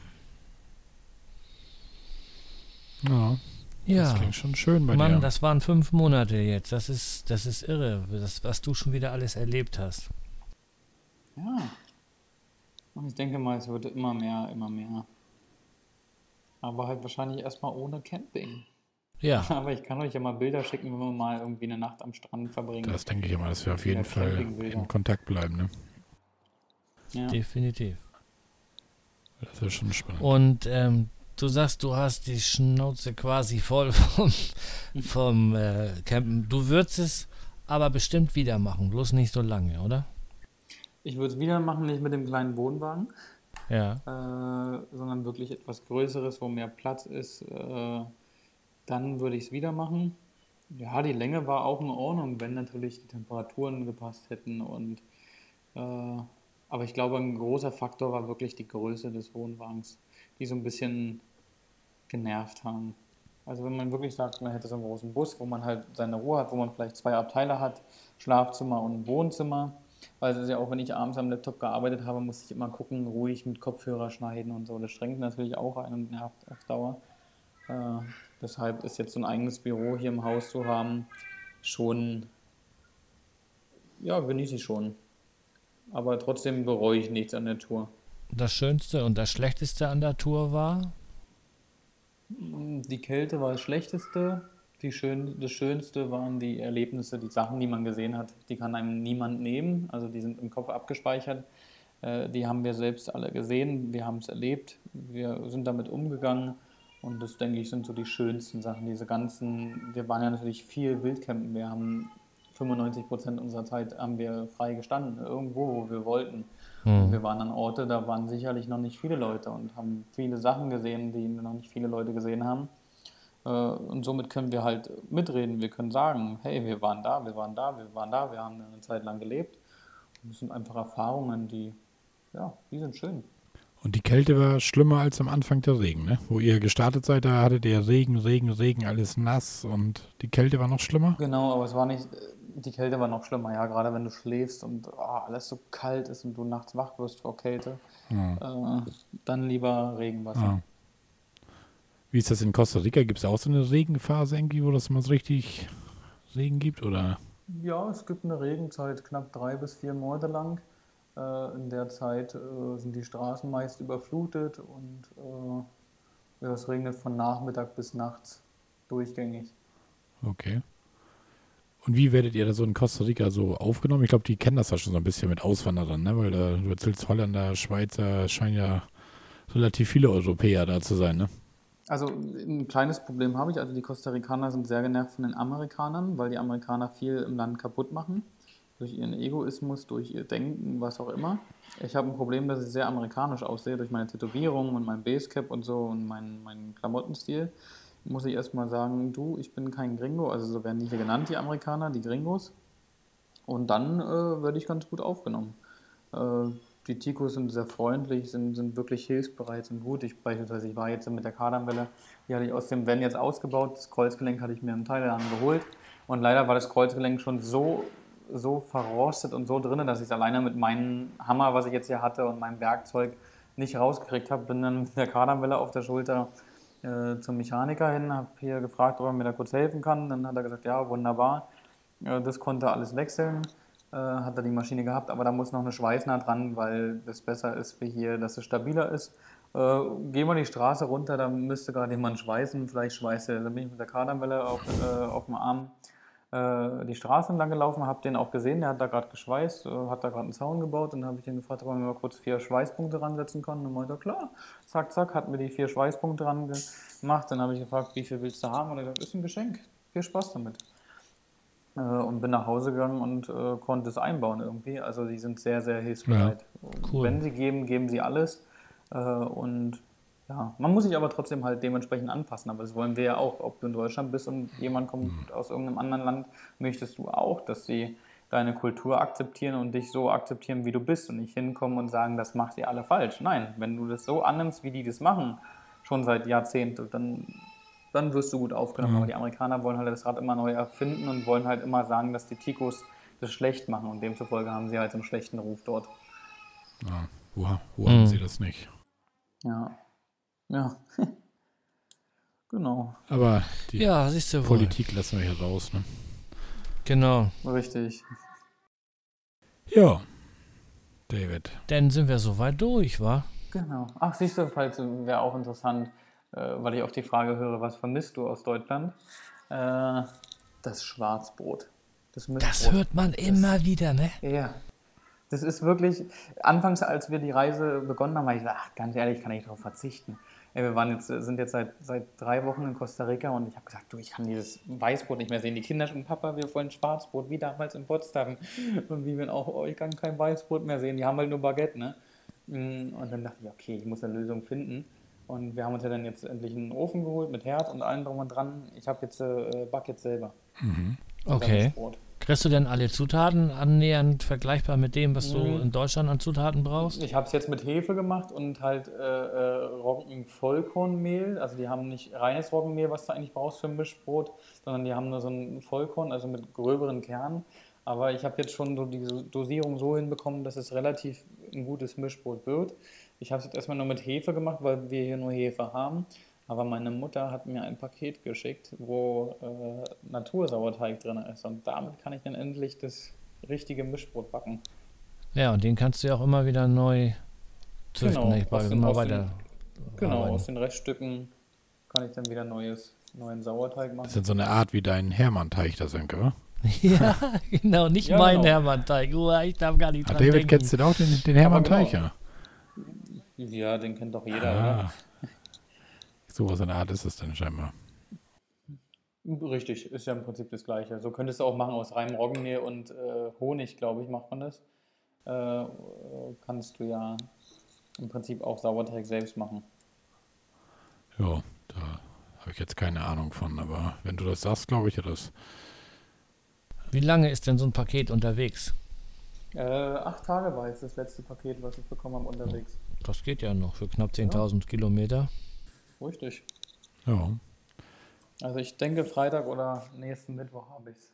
Ja, Ja, das klingt schon schön bei Mann, dir. das waren fünf Monate jetzt. Das ist, das ist irre, das, was du schon wieder alles erlebt hast. Ja. Und ich denke mal, es wird immer mehr, immer mehr. Aber halt wahrscheinlich erstmal ohne Camping. Ja, Aber ich kann euch ja mal Bilder schicken, wenn wir mal irgendwie eine Nacht am Strand verbringen. Das denke ich immer, dass wir auf Wieder jeden Fall Campingbilder. in Kontakt bleiben, ne? Ja. definitiv. Das ist schon spannend. Und ähm, du sagst, du hast die Schnauze quasi voll vom, vom äh, Campen. Du würdest es aber bestimmt wieder machen, bloß nicht so lange, oder? Ich würde es wieder machen, nicht mit dem kleinen Wohnwagen, Ja. äh, sondern wirklich etwas Größeres, wo mehr Platz ist. Äh, dann würde ich es wieder machen. Ja, die Länge war auch in Ordnung, wenn natürlich die Temperaturen gepasst hätten. Und, äh, aber ich glaube, ein großer Faktor war wirklich die Größe des Wohnwagens, die so ein bisschen genervt haben. Also wenn man wirklich sagt, man hätte so einen großen Bus, wo man halt seine Ruhe hat, wo man vielleicht zwei Abteile hat, Schlafzimmer und Wohnzimmer. Weil es ist ja auch, wenn ich abends am Laptop gearbeitet habe, musste ich immer gucken, ruhig mit Kopfhörer schneiden und so. Das schränkt natürlich auch ein und nervt auf Dauer. Äh, deshalb ist jetzt so ein eigenes Büro hier im Haus zu haben, schon, ja, genieße ich schon. Aber trotzdem bereue ich nichts an der Tour. Das Schönste und das Schlechteste an der Tour war? Die Kälte war das Schlechteste. Die schön, das Schönste waren die Erlebnisse, die Sachen, die man gesehen hat. Die kann einem niemand nehmen. Also die sind im Kopf abgespeichert. Äh, die haben wir selbst alle gesehen. Wir haben es erlebt. Wir sind damit umgegangen. Und das, denke ich, sind so die schönsten Sachen. Diese ganzen, wir waren ja natürlich viel Wildcampen. Wir haben fünfundneunzig Prozent unserer Zeit haben wir frei gestanden, irgendwo, wo wir wollten. Hm. Und wir waren an Orte, da waren sicherlich noch nicht viele Leute und haben viele Sachen gesehen, die noch nicht viele Leute gesehen haben. Äh, und somit können wir halt mitreden. Wir können sagen, hey, wir waren da, wir waren da, wir waren da, wir haben eine Zeit lang gelebt. Und das sind einfach Erfahrungen, die, ja, die sind schön. Und die Kälte war schlimmer als am Anfang der Regen, ne? Wo ihr gestartet seid, da hattet ihr Regen, Regen, Regen, alles nass und die Kälte war noch schlimmer? Genau, aber es war nicht, die Kälte war noch schlimmer, ja, gerade wenn du schläfst und oh, alles so kalt ist und du nachts wach wirst vor Kälte, Ja. äh, dann lieber Regenwasser. Ja. Wie ist das in Costa Rica? Gibt es auch so eine Regenphase irgendwie, wo das mal so richtig Regen gibt, oder? Ja, es gibt eine Regenzeit, knapp drei bis vier Monate lang. Äh, in der Zeit äh, sind die Straßen meist überflutet und äh, ja, es regnet von Nachmittag bis nachts durchgängig. Okay. Und wie werdet ihr da so in Costa Rica so aufgenommen? Ich glaube, die kennen das ja schon so ein bisschen mit Auswanderern, ne? Weil da, du erzählst Holländer, Schweizer, scheinen ja relativ viele Europäer da zu sein, ne? Also ein kleines Problem habe ich. Also die Costa Ricaner sind sehr genervt von den Amerikanern, weil die Amerikaner viel im Land kaputt machen. Durch ihren Egoismus, durch ihr Denken, was auch immer. Ich habe ein Problem, dass ich sehr amerikanisch aussehe, durch meine Tätowierung und mein Basecap und so und meinen mein Klamottenstil. Muss ich erstmal sagen, du, ich bin kein Gringo, also so werden die hier genannt, die Amerikaner, die Gringos. Und dann äh, werde ich ganz gut aufgenommen. Äh, die Ticos sind sehr freundlich, sind, sind wirklich hilfsbereit, sind gut. Ich beispielsweise, ich war jetzt mit der Kardanwelle, die hatte ich aus dem Van jetzt ausgebaut. Das Kreuzgelenk hatte ich mir in Thailand geholt. Und leider war das Kreuzgelenk schon so, so verrostet und so drin, dass ich es alleine mit meinem Hammer, was ich jetzt hier hatte, und meinem Werkzeug nicht rausgekriegt habe. Bin dann mit der Kardanwelle auf der Schulter äh, zum Mechaniker hin, habe hier gefragt, ob er mir da kurz helfen kann. Dann hat er gesagt, ja, wunderbar. Äh, das konnte alles wechseln. Hat er die Maschine gehabt, aber da muss noch eine Schweißnaht dran, weil das besser ist wie hier, dass es stabiler ist. Äh, gehen wir die Straße runter, da müsste gerade jemand schweißen, vielleicht schweißt er. Dann bin ich mit der Kardanwelle auf, äh, auf dem Arm äh, die Straße entlang gelaufen, habe den auch gesehen, der hat da gerade geschweißt, äh, hat da gerade einen Zaun gebaut, und dann habe ich ihn gefragt, ob er mir mal kurz vier Schweißpunkte ransetzen kann, und dann meinte er, klar, zack, zack, hat mir die vier Schweißpunkte ran gemacht. Dann habe ich gefragt, wie viel willst du haben, und er hat gesagt, ist ein Geschenk, viel Spaß damit. Und bin nach Hause gegangen und äh, konnte es einbauen irgendwie. Also die sind sehr, sehr hilfsbereit. Ja, cool. Wenn sie geben, geben sie alles. Äh, und ja, man muss sich aber trotzdem halt dementsprechend anpassen. Aber das wollen wir ja auch. Ob du in Deutschland bist und jemand kommt mhm. aus irgendeinem anderen Land, möchtest du auch, dass sie deine Kultur akzeptieren und dich so akzeptieren, wie du bist, und nicht hinkommen und sagen, das macht ihr alle falsch. Nein, wenn du das so annimmst, wie die das machen, schon seit Jahrzehnten, dann... dann wirst du gut aufgenommen. Mhm. Aber die Amerikaner wollen halt das Rad immer neu erfinden und wollen halt immer sagen, dass die Ticos das schlecht machen, und demzufolge haben sie halt so einen schlechten Ruf dort. Ja, wo, wo haben mhm. sie das nicht? Ja, ja, genau. Aber die ja, siehst du Politik wohl. Lassen wir hier raus, ne? Genau. Richtig. Ja, David. Dann sind wir soweit durch, wa? Genau. Ach, siehst du, falls wäre auch interessant, weil ich oft die Frage höre, was vermisst du aus Deutschland? Äh, das Schwarzbrot. Das, das hört man immer das, wieder, ne? Ja. Das ist wirklich, anfangs, als wir die Reise begonnen haben, habe ich gesagt, ach, ganz ehrlich, kann ich darauf verzichten. Ey, wir waren jetzt, sind jetzt seit, seit drei Wochen in Costa Rica, und ich habe gesagt, du, ich kann dieses Weißbrot nicht mehr sehen. Die Kinder schon, Papa, wir wollen Schwarzbrot, wie damals in Potsdam. Und wie wir auch, oh, ich kann kein Weißbrot mehr sehen, die haben halt nur Baguette, ne? Und dann dachte ich, okay, ich muss eine Lösung finden. Und wir haben uns ja dann jetzt endlich einen Ofen geholt mit Herd und allem drum und dran. Ich habe jetzt äh, back jetzt selber. Mhm. Okay. Kriegst du denn alle Zutaten annähernd vergleichbar mit dem, was mhm. du in Deutschland an Zutaten brauchst? Ich habe es jetzt mit Hefe gemacht und halt äh, äh, Roggen-Vollkornmehl. Also die haben nicht reines Roggenmehl, was du eigentlich brauchst für ein Mischbrot, sondern die haben nur so ein Vollkorn, also mit gröberen Kernen. Aber ich habe jetzt schon so diese Dosierung so hinbekommen, dass es relativ ein gutes Mischbrot wird. Ich habe es jetzt erstmal nur mit Hefe gemacht, weil wir hier nur Hefe haben. Aber meine Mutter hat mir ein Paket geschickt, wo äh, Natursauerteig drin ist. Und damit kann ich dann endlich das richtige Mischbrot backen. Ja, und den kannst du ja auch immer wieder neu züchten. Genau, ich aus den, immer aus weiter den, genau aus den Reststücken kann ich dann wieder neues, neuen Sauerteig machen. Das ist so eine Art wie dein Hermann-Teig, das Sönke, oder? Ja, genau, nicht ja, mein genau. Hermann-Teig. Oh, ich darf gar nicht ah, dran David, denken. kennst du auch den, den Hermann-Teig, genau. ja? Ja, den kennt doch jeder, ah. oder? So was eine Art ist es dann scheinbar. Richtig, ist ja im Prinzip das Gleiche. So könntest du auch machen aus reinem Roggenmehl und äh, Honig, glaube ich, macht man das. Äh, äh, kannst du ja im Prinzip auch Sauerteig selbst machen. Ja, da habe ich jetzt keine Ahnung von, aber wenn du das sagst, glaube ich ja das. Wie lange ist denn so ein Paket unterwegs? Äh, acht Tage war jetzt das letzte Paket, was ich bekommen habe unterwegs. Das geht ja noch für knapp zehntausend Kilometer. Richtig. Ja, Also ich denke, Freitag oder nächsten Mittwoch habe ich es.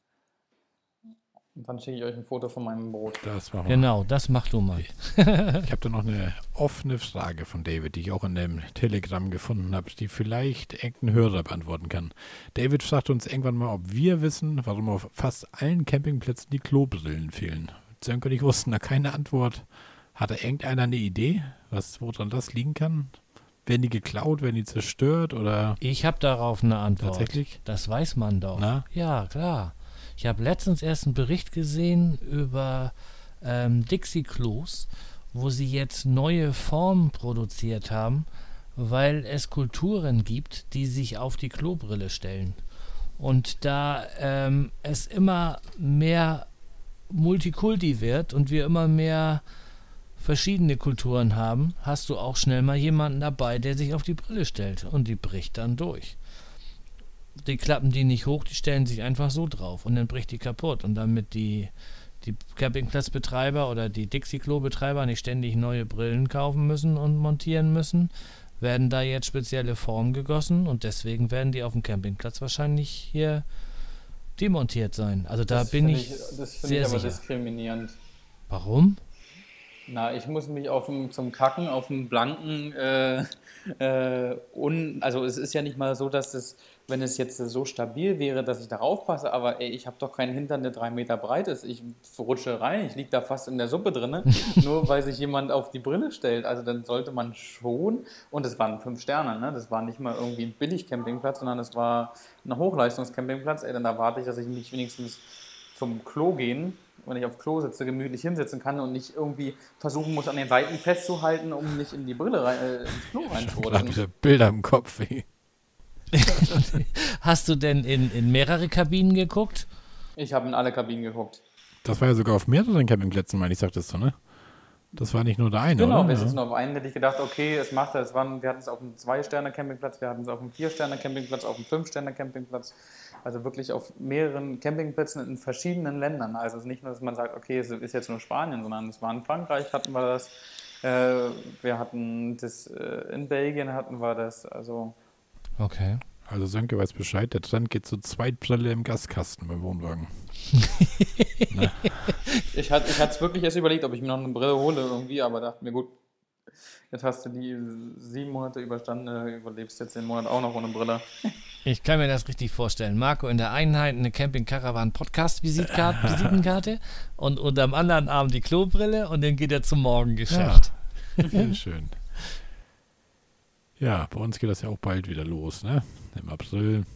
Und dann schicke ich euch ein Foto von meinem Brot. das machen wir. Genau, das mach du mal. Ich habe da noch eine offene Frage von David, die ich auch in dem Telegram gefunden habe, die vielleicht irgendein Hörer beantworten kann. David fragt uns irgendwann mal, ob wir wissen, warum auf fast allen Campingplätzen die Klobrillen fehlen. Sönke und ich wussten da keine Antwort. Hatte irgendeiner eine Idee, was, woran das liegen kann? Werden die geklaut, werden die zerstört oder Ich habe darauf eine Antwort. tatsächlich? Das weiß man doch. Na? Ja, klar. Ich habe letztens erst einen Bericht gesehen über ähm, Dixie-Klos, wo sie jetzt neue Formen produziert haben, weil es Kulturen gibt, die sich auf die Klobrille stellen. Und da ähm, es immer mehr Multikulti wird und wir immer mehr verschiedene Kulturen haben, hast du auch schnell mal jemanden dabei, der sich auf die Brille stellt und die bricht dann durch. Die klappen die nicht hoch, die stellen sich einfach so drauf und dann bricht die kaputt. Und damit die, die Campingplatzbetreiber oder die Dixie-Klo-Betreiber nicht ständig neue Brillen kaufen müssen und montieren müssen, werden da jetzt spezielle Formen gegossen und deswegen werden die auf dem Campingplatz wahrscheinlich hier demontiert sein. Also da Das bin finde ich, Das finde sehr ich aber sicher. diskriminierend. Warum? Na, ich muss mich auf dem, zum Kacken auf dem blanken, äh, äh, un, also es ist ja nicht mal so, dass es, wenn es jetzt so stabil wäre, dass ich darauf passe, aber ey, ich habe doch keinen Hintern, der drei Meter breit ist. Ich rutsche rein, ich liege da fast in der Suppe drin, nur weil sich jemand auf die Brille stellt. Also dann sollte man schon, und es waren fünf Sterne, ne? Das war nicht mal irgendwie ein Billig-Campingplatz, sondern es war ein Hochleistungs-Campingplatz. Ey, dann erwarte ich, dass ich mich wenigstens zum Klo gehen, wenn ich auf Klo sitze, gemütlich hinsetzen kann und nicht irgendwie versuchen muss, an den Seiten festzuhalten, um nicht in die Brille rein, äh, ins Klo Gerade reinzurutschen. diese Bilder im Kopf. Ey. Hast du denn in, in mehrere Kabinen geguckt? Ich habe in alle Kabinen geguckt. Das war ja sogar auf mehreren Campingplätzen, meine ich, sagtest du, ne? Das war nicht nur der eine, Genau, oder? wir Ja. sitzen auf einen, hätte ich gedacht, okay, es macht es. Waren, wir hatten es auf einem Zwei-Sterne-Campingplatz, wir hatten es auf einem Vier-Sterne-Campingplatz, auf einem Fünf-Sterne-Campingplatz. Also wirklich auf mehreren Campingplätzen in verschiedenen Ländern. Also es ist nicht nur, dass man sagt, okay, es ist jetzt nur Spanien, sondern es war in Frankreich, hatten wir das. Äh, wir hatten das, äh, in Belgien hatten wir das. Also Okay. Also Sönke weiß Bescheid, der Trend geht zu Zweitbrille im Gaskasten beim Wohnwagen. ich hatte ich es wirklich erst überlegt, ob ich mir noch eine Brille hole irgendwie, aber dachte mir, gut, jetzt hast du die sieben Monate überstanden, äh, überlebst jetzt den Monat auch noch ohne Brille. Ich kann mir das richtig vorstellen. Marco in der Einheit eine Camping-Caravan-Podcast-Visitenkarte und, und am anderen Abend die Klobrille und dann geht er zum Morgengeschäft. Sehr schön. Ja, bei uns geht das ja auch bald wieder los, ne? Im April.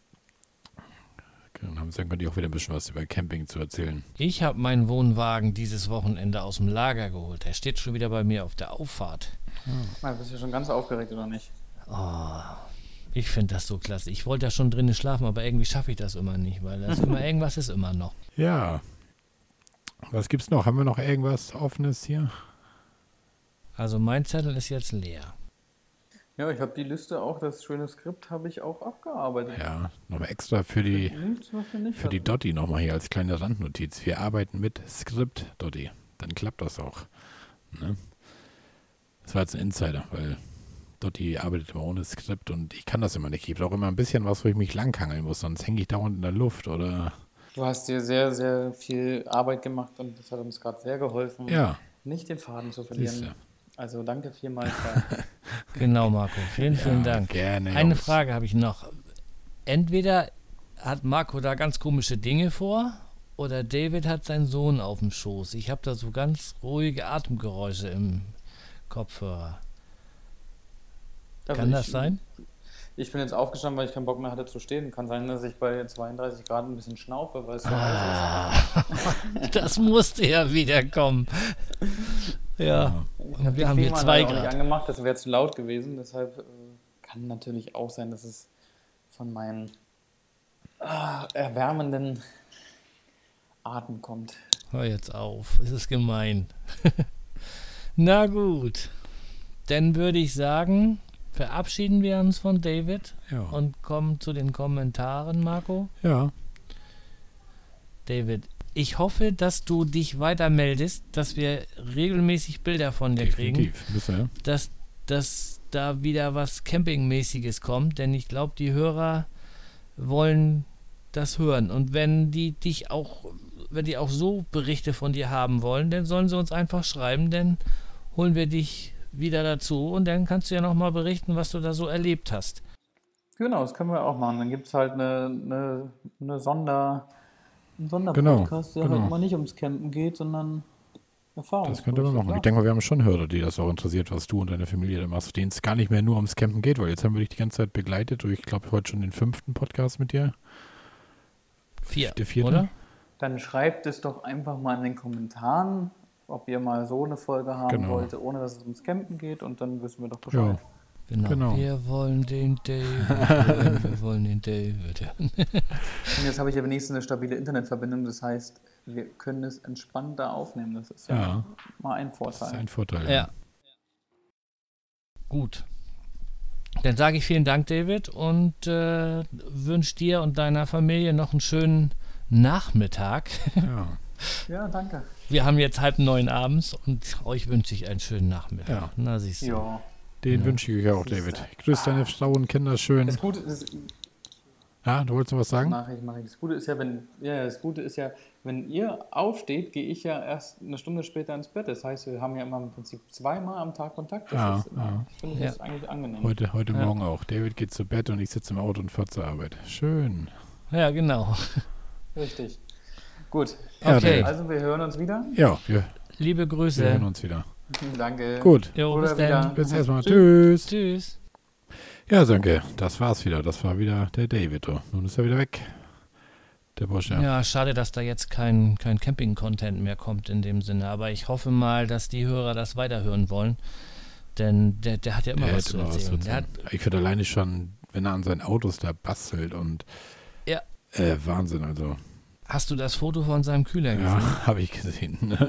Dann haben Sönke und ich auch wieder ein bisschen was über Camping zu erzählen. Ich habe meinen Wohnwagen dieses Wochenende aus dem Lager geholt. Der steht schon wieder bei mir auf der Auffahrt. Ah, bist du schon ganz aufgeregt, oder nicht? Oh, ich finde das so klasse. Ich wollte ja schon drinnen schlafen, aber irgendwie schaffe ich das immer nicht, weil das immer irgendwas ist immer noch. Ja. Was gibt's noch? Haben wir noch irgendwas Offenes hier? Also mein Zettel ist jetzt leer. Ja, ich habe die Liste auch, das schöne Skript habe ich auch abgearbeitet. Ja, nochmal extra für die, Nichts, was wir nicht für die hatten. Dotti nochmal hier als kleine Randnotiz. Wir arbeiten mit Skript, Dotti. Dann klappt das auch. Ne? Das war jetzt ein Insider, weil Dotti arbeitet immer ohne Skript und ich kann das immer nicht. Ich brauche immer ein bisschen was, wo ich mich langhangeln muss, sonst hänge ich dauernd in der Luft oder... Du hast dir sehr, sehr viel Arbeit gemacht und das hat uns gerade sehr geholfen, Ja, nicht den Faden zu siehste. verlieren. Also danke vielmals. Genau, Marco. Vielen, vielen Ja, Dank. gerne, Eine Jungs. Frage habe ich noch. Entweder hat Marco da ganz komische Dinge vor oder David hat seinen Sohn auf dem Schoß. Ich habe da so ganz ruhige Atemgeräusche im Kopfhörer. Also Kann ich, das sein? Ich bin jetzt aufgestanden, weil ich keinen Bock mehr hatte zu stehen. Kann sein, dass ich bei zweiunddreißig Grad ein bisschen schnaufe, weil es so heiß Ah, das musste ja wieder kommen. Ja, ist. Ich und habe wir haben hier zwei auch nicht Grad. angemacht, das wäre zu laut gewesen. Deshalb äh, kann natürlich auch sein, dass es von meinen ah, erwärmenden Atem kommt. Hör jetzt auf, es ist gemein. Na gut, dann würde ich sagen, verabschieden wir uns von David Ja. und kommen zu den Kommentaren, Marco. Ja. David, ich hoffe, dass du dich weiter meldest, dass wir regelmäßig Bilder von dir kriegen, Definitiv. Müssen wir. dass, dass da wieder was Campingmäßiges kommt, denn ich glaube, die Hörer wollen das hören. Und wenn die dich auch, wenn die auch so Berichte von dir haben wollen, dann sollen sie uns einfach schreiben, dann holen wir dich wieder dazu und dann kannst du ja nochmal berichten, was du da so erlebt hast. Genau, das können wir auch machen. Dann gibt es halt eine, eine, eine Sonder, einen Genau, Sonderpodcast, der genau. halt mal nicht ums Campen geht, sondern Erfahrung. Das könnte man machen. Ich denke mal, wir haben schon Hörer, die das auch interessiert, was du und deine Familie da machst, denen es gar nicht mehr nur ums Campen geht, weil jetzt haben wir dich die ganze Zeit begleitet durch, ich glaube, heute schon den fünften Podcast mit dir. Vier, Der vierte? oder? Dann schreibt es doch einfach mal in den Kommentaren, ob ihr mal so eine Folge haben Genau. wollt, ohne dass es ums Campen geht, und dann wissen wir doch Bescheid. Ja, Genau. Genau. Wir wollen den David hören, wir wollen den David hören. Und jetzt habe ich ja wenigstens eine stabile Internetverbindung, das heißt, wir können es entspannter aufnehmen. Das ist ja, Ja. mal ein das ist Vorteil. ein Vorteil. Ja. Gut. Dann sage ich vielen Dank, David, und äh, wünsche dir und deiner Familie noch einen schönen Nachmittag. Ja. Ja, danke. Wir haben jetzt halb neun abends und euch wünsche ich einen schönen Nachmittag. Ja. Na, siehst du. Ja. Den Ja. wünsche ich euch auch, David. Grüß deine Frau und Kinder schön. Das Gute ist, Ja, du wolltest noch was sagen? mache ich, mache ich. Das Gute ist ja, wenn, ja, das Gute ist ja, wenn ihr aufsteht, gehe ich ja erst eine Stunde später ins Bett. Das heißt, wir haben ja immer im Prinzip zweimal am Tag Kontakt. Das Ja, ist immer, ja. ich finde Ja. das eigentlich angenehm. Heute, heute Ja. Morgen auch. David geht zu Bett und ich sitze im Auto und fahre zur Arbeit. Schön. Ja, genau. Richtig. Gut. Ja, Okay. David. Also wir hören uns wieder. Ja, wir, Liebe wir Grüße. hören uns wieder. Danke. Gut. Jo, Oder bis wieder. dann. Bis erstmal. Tschüss. Tschüss. Ja, Sönke, das war's wieder. Das war wieder der David. Oh. Nun ist er wieder weg. Der Bosch, ja. Ja, schade, dass da jetzt kein, kein Camping-Content mehr kommt in dem Sinne. Aber ich hoffe mal, dass die Hörer das weiterhören wollen. Denn der, der hat ja immer Der was hätte zu immer was erzählen. zu Der hat, erzählen. Ich finde alleine schon, wenn er an seinen Autos da bastelt und Ja. äh, Wahnsinn, also. hast du das Foto von seinem Kühler gesehen? Ja, habe ich gesehen.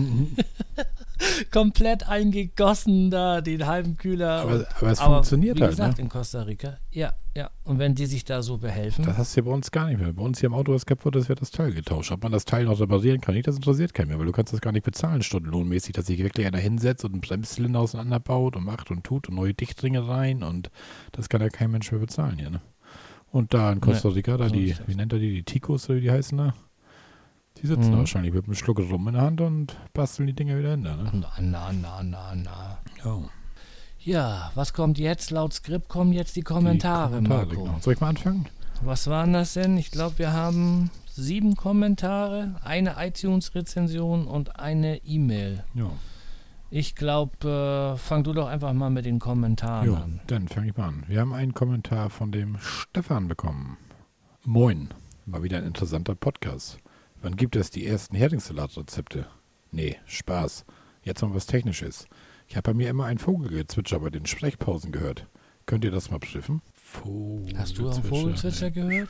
Komplett eingegossen da, den halben Kühler. aber, aber es Aber funktioniert wie halt, gesagt, ne? in Costa Rica. Ja, ja. Und wenn die sich da so behelfen. Das hast du ja bei uns gar nicht mehr. Bei uns hier im Auto, was kaputt ist, wird das Teil getauscht. Ob man das Teil noch reparieren kann, nicht, das interessiert keinen mehr, weil du kannst das gar nicht bezahlen, stundenlohnmäßig, dass sich wirklich einer hinsetzt und einen Bremszylinder auseinanderbaut und macht und tut und neue Dichtringe rein, und das kann ja kein Mensch mehr bezahlen hier, ne? Und da in Costa Rica, da so die, ist das. wie nennt er die, die Ticos oder wie die heißen da? Die sitzen Mhm. da wahrscheinlich mit einem Schluck Rum in der Hand und basteln die Dinger wieder hin, da, ne? Na, na, na, na, na. Ja. Ja, was kommt jetzt? Laut Skript kommen jetzt die Kommentare, Die Kommentare, Marco. genau. Soll ich mal anfangen? Was waren das denn? Ich glaube, wir haben sieben Kommentare, eine iTunes-Rezension und eine E-Mail. Ja. Ich glaube, äh, fang du doch einfach mal mit den Kommentaren Jo, an. dann fange ich mal an. Wir haben einen Kommentar von dem Stefan bekommen. Moin, mal wieder ein interessanter Podcast. Wann gibt es die ersten Heringssalat-Rezepte? Nee, Spaß. Jetzt mal was Technisches. Ich habe bei mir immer ein Vogelgezwitscher bei den Sprechpausen gehört. Könnt ihr das mal prüfen? Vogelzwitscher. Hast du auch Vogelzwitscher gehört?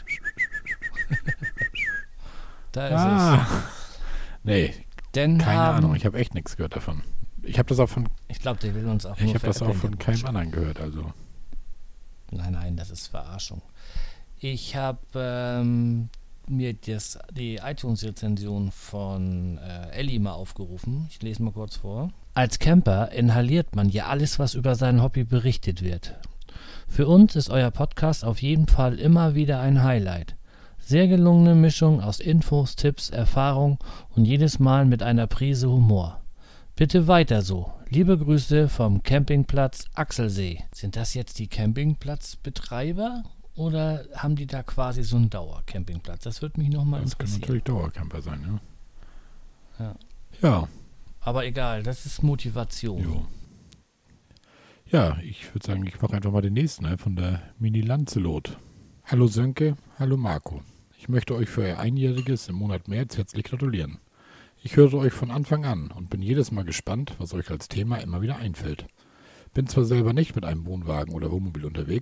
Da ist Ah, nee, es. Denn keine haben, Ahnung. Ich habe echt nichts gehört davon. Ich habe das auch von, Ich glaube, der will uns auch ich nur habe das auch veräppeln. von keinem anderen gehört. Also Nein, nein, das ist Verarschung. Ich habe ähm, mir das, die iTunes-Rezension von äh, Ellie mal aufgerufen. Ich lese mal kurz vor. Als Camper inhaliert man ja alles, was über sein Hobby berichtet wird. Für uns ist euer Podcast auf jeden Fall immer wieder ein Highlight. Sehr gelungene Mischung aus Infos, Tipps, Erfahrung und jedes Mal mit einer Prise Humor. Bitte weiter so. Liebe Grüße vom Campingplatz Axelsee. Sind das jetzt die Campingplatzbetreiber oder haben die da quasi so einen Dauercampingplatz? Das würde mich nochmal das kann interessieren. natürlich Dauercamper sein, ja. Ja. Ja, Aber egal, das ist Motivation. jo. Ja, ich würde sagen, ich mache einfach mal den nächsten, ne, von der Mini Lancelot. Hallo Sönke, hallo Marco. Ich möchte euch für euer Einjähriges im Monat März herzlich gratulieren. Ich höre euch von Anfang an und bin jedes Mal gespannt, was euch als Thema immer wieder einfällt. Bin zwar selber nicht mit einem Wohnwagen oder Wohnmobil unterwegs,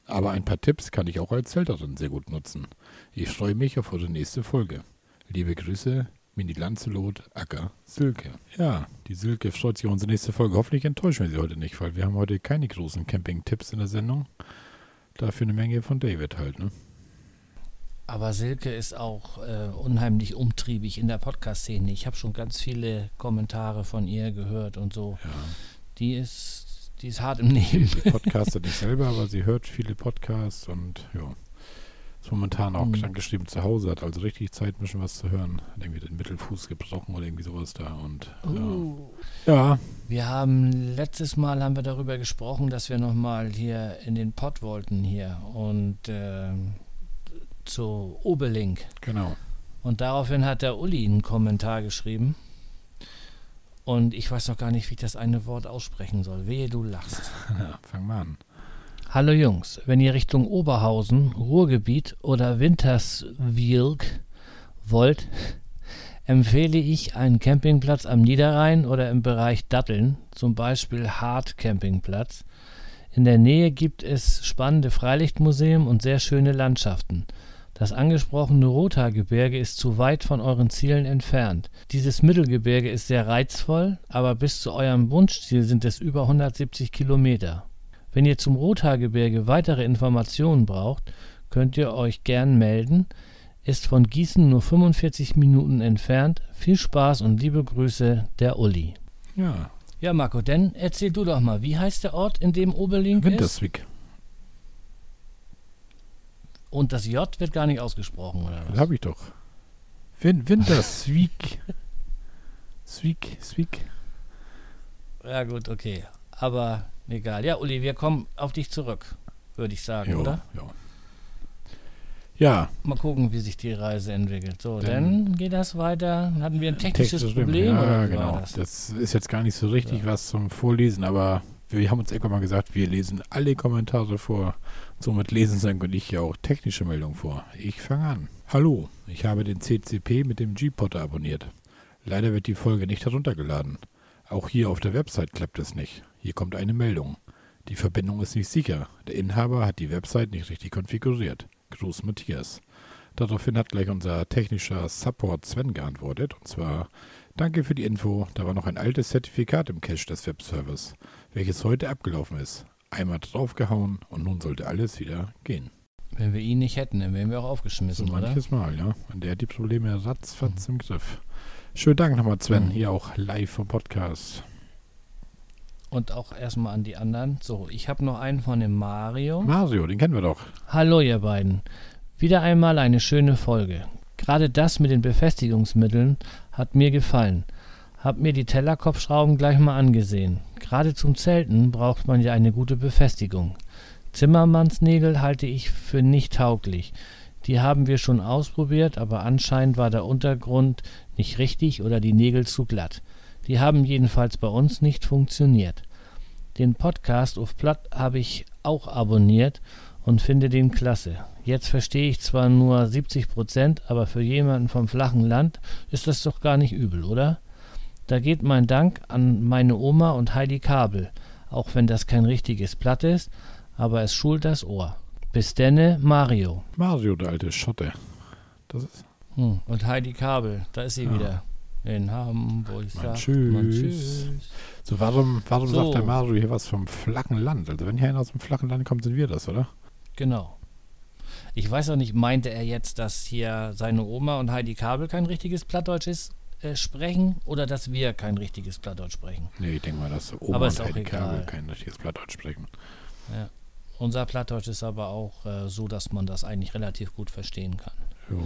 Aber ein paar Tipps kann ich auch als Zelterin sehr gut nutzen. Ich freue mich auf eure nächste Folge. Liebe Grüße, Mini Lancelot, Acker, Silke. Ja, die Silke freut sich auf unsere nächste Folge. Hoffentlich enttäuschen wir sie heute nicht, weil wir haben heute keine großen Camping-Tipps in der Sendung. Dafür eine Menge von David halt, ne? Aber Silke ist auch äh, unheimlich umtriebig in der Podcast-Szene. Ich habe schon ganz viele Kommentare von ihr gehört und so. Ja. Die ist, die ist hart im Nehmen. Sie podcastet nicht selber, aber sie hört viele Podcasts und ja. Ist momentan auch Mhm. krankgeschrieben zu Hause, hat also richtig Zeit, ein bisschen was zu hören. Hat irgendwie den Mittelfuß gebrochen oder irgendwie sowas da und Uh. ja. Ja, Wir haben, letztes Mal haben wir darüber gesprochen, dass wir nochmal hier in den Pott wollten hier und ähm, zu Obelink. genau. Und daraufhin hat der Uli einen Kommentar geschrieben. Und ich weiß noch gar nicht, wie ich das eine Wort aussprechen soll. Wehe, du lachst. Ja, fang mal an. Hallo Jungs, wenn ihr Richtung Oberhausen, Ruhrgebiet oder Winterswilk wollt, empfehle ich einen Campingplatz am Niederrhein oder im Bereich Datteln, zum Beispiel Hart Campingplatz. In der Nähe gibt es spannende Freilichtmuseen und sehr schöne Landschaften. Das angesprochene Rothaargebirge ist zu weit von euren Zielen entfernt. Dieses Mittelgebirge ist sehr reizvoll, aber bis zu eurem Wunschziel sind es über hundertsiebzig Kilometer. Wenn ihr zum Rothaargebirge weitere Informationen braucht, könnt ihr euch gern melden. Ist von Gießen nur fünfundvierzig Minuten entfernt. Viel Spaß und liebe Grüße, der Uli. Ja, Ja, Marco, dann erzähl du doch mal, wie heißt der Ort, in dem Obelink ist? Winterswijk. Und das J wird gar nicht ausgesprochen, oder Das was? habe ich doch. Win Winterswijk. Swijk, Swijk. Ja gut, okay. Aber egal. Ja, Uli, wir kommen auf dich zurück, würde ich sagen, Ja, oder? ja. Ja, Mal gucken, wie sich die Reise entwickelt. So, Dann- dann geht das weiter. Hatten wir ein technisches Text- Problem, ja, oder wie genau. war das? Das ist jetzt gar nicht so richtig Ja. was zum Vorlesen, aber wir haben uns irgendwann mal gesagt, wir lesen alle Kommentare vor. Somit lesen Sie und ich ja auch technische Meldungen vor. Ich fange an. Hallo, ich habe den C C P mit dem G-Potter abonniert. Leider wird die Folge nicht heruntergeladen. Auch hier auf der Website klappt es nicht. Hier kommt eine Meldung. Die Verbindung ist nicht sicher. Der Inhaber hat die Website nicht richtig konfiguriert. Gruß Matthias. Daraufhin hat gleich unser technischer Support Sven geantwortet. Und zwar, danke für die Info. Da war noch ein altes Zertifikat im Cache des Webservers, welches heute abgelaufen ist. Einmal draufgehauen und nun sollte alles wieder gehen. Wenn wir ihn nicht hätten, dann wären wir auch So aufgeschmissen, oder? manches Mal, ja. Und der hat die Probleme ratzfatz im Griff. Schönen Dank nochmal, Sven. Mhm. Hier auch live vom Podcast. Und auch erstmal an die anderen. So, ich habe noch einen von dem Mario. Mario, den kennen wir doch. Hallo ihr beiden. Wieder einmal eine schöne Folge. Gerade das mit den Befestigungsmitteln hat mir gefallen. Hab mir die Tellerkopfschrauben gleich mal angesehen. Gerade zum Zelten braucht man ja eine gute Befestigung. Zimmermannsnägel halte ich für nicht tauglich. Die haben wir schon ausprobiert, aber anscheinend war der Untergrund nicht richtig oder die Nägel zu glatt. Die haben jedenfalls bei uns nicht funktioniert. Den Podcast auf Platt habe ich auch abonniert und finde den klasse. Jetzt verstehe ich zwar nur siebzig Prozent, aber für jemanden vom flachen Land ist das doch gar nicht übel, oder? Da geht mein Dank an meine Oma und Heidi Kabel, auch wenn das kein richtiges Platt ist, aber es schult das Ohr. Bis denne, Mario. Mario, der alte Schotte. Das ist Hm, und Heidi Kabel, da ist sie Ja. wieder. In Hamburg Man sagt tschüss. man Tschüss. so. Warum, warum So. sagt der Mario hier was vom flachen Land? Also wenn hier einer aus dem flachen Land kommt, sind wir das, oder? Genau. Ich weiß auch nicht, meinte er jetzt, dass hier seine Oma und Heidi Kabel kein richtiges Plattdeutsch ist, äh, sprechen oder dass wir kein richtiges Plattdeutsch sprechen? Nee, ich denke mal, dass Oma Aber und ist auch Heidi egal. Kabel kein richtiges Plattdeutsch sprechen. Ja. Unser Plattdeutsch ist aber auch äh, so, dass man das eigentlich relativ gut verstehen kann. Jo.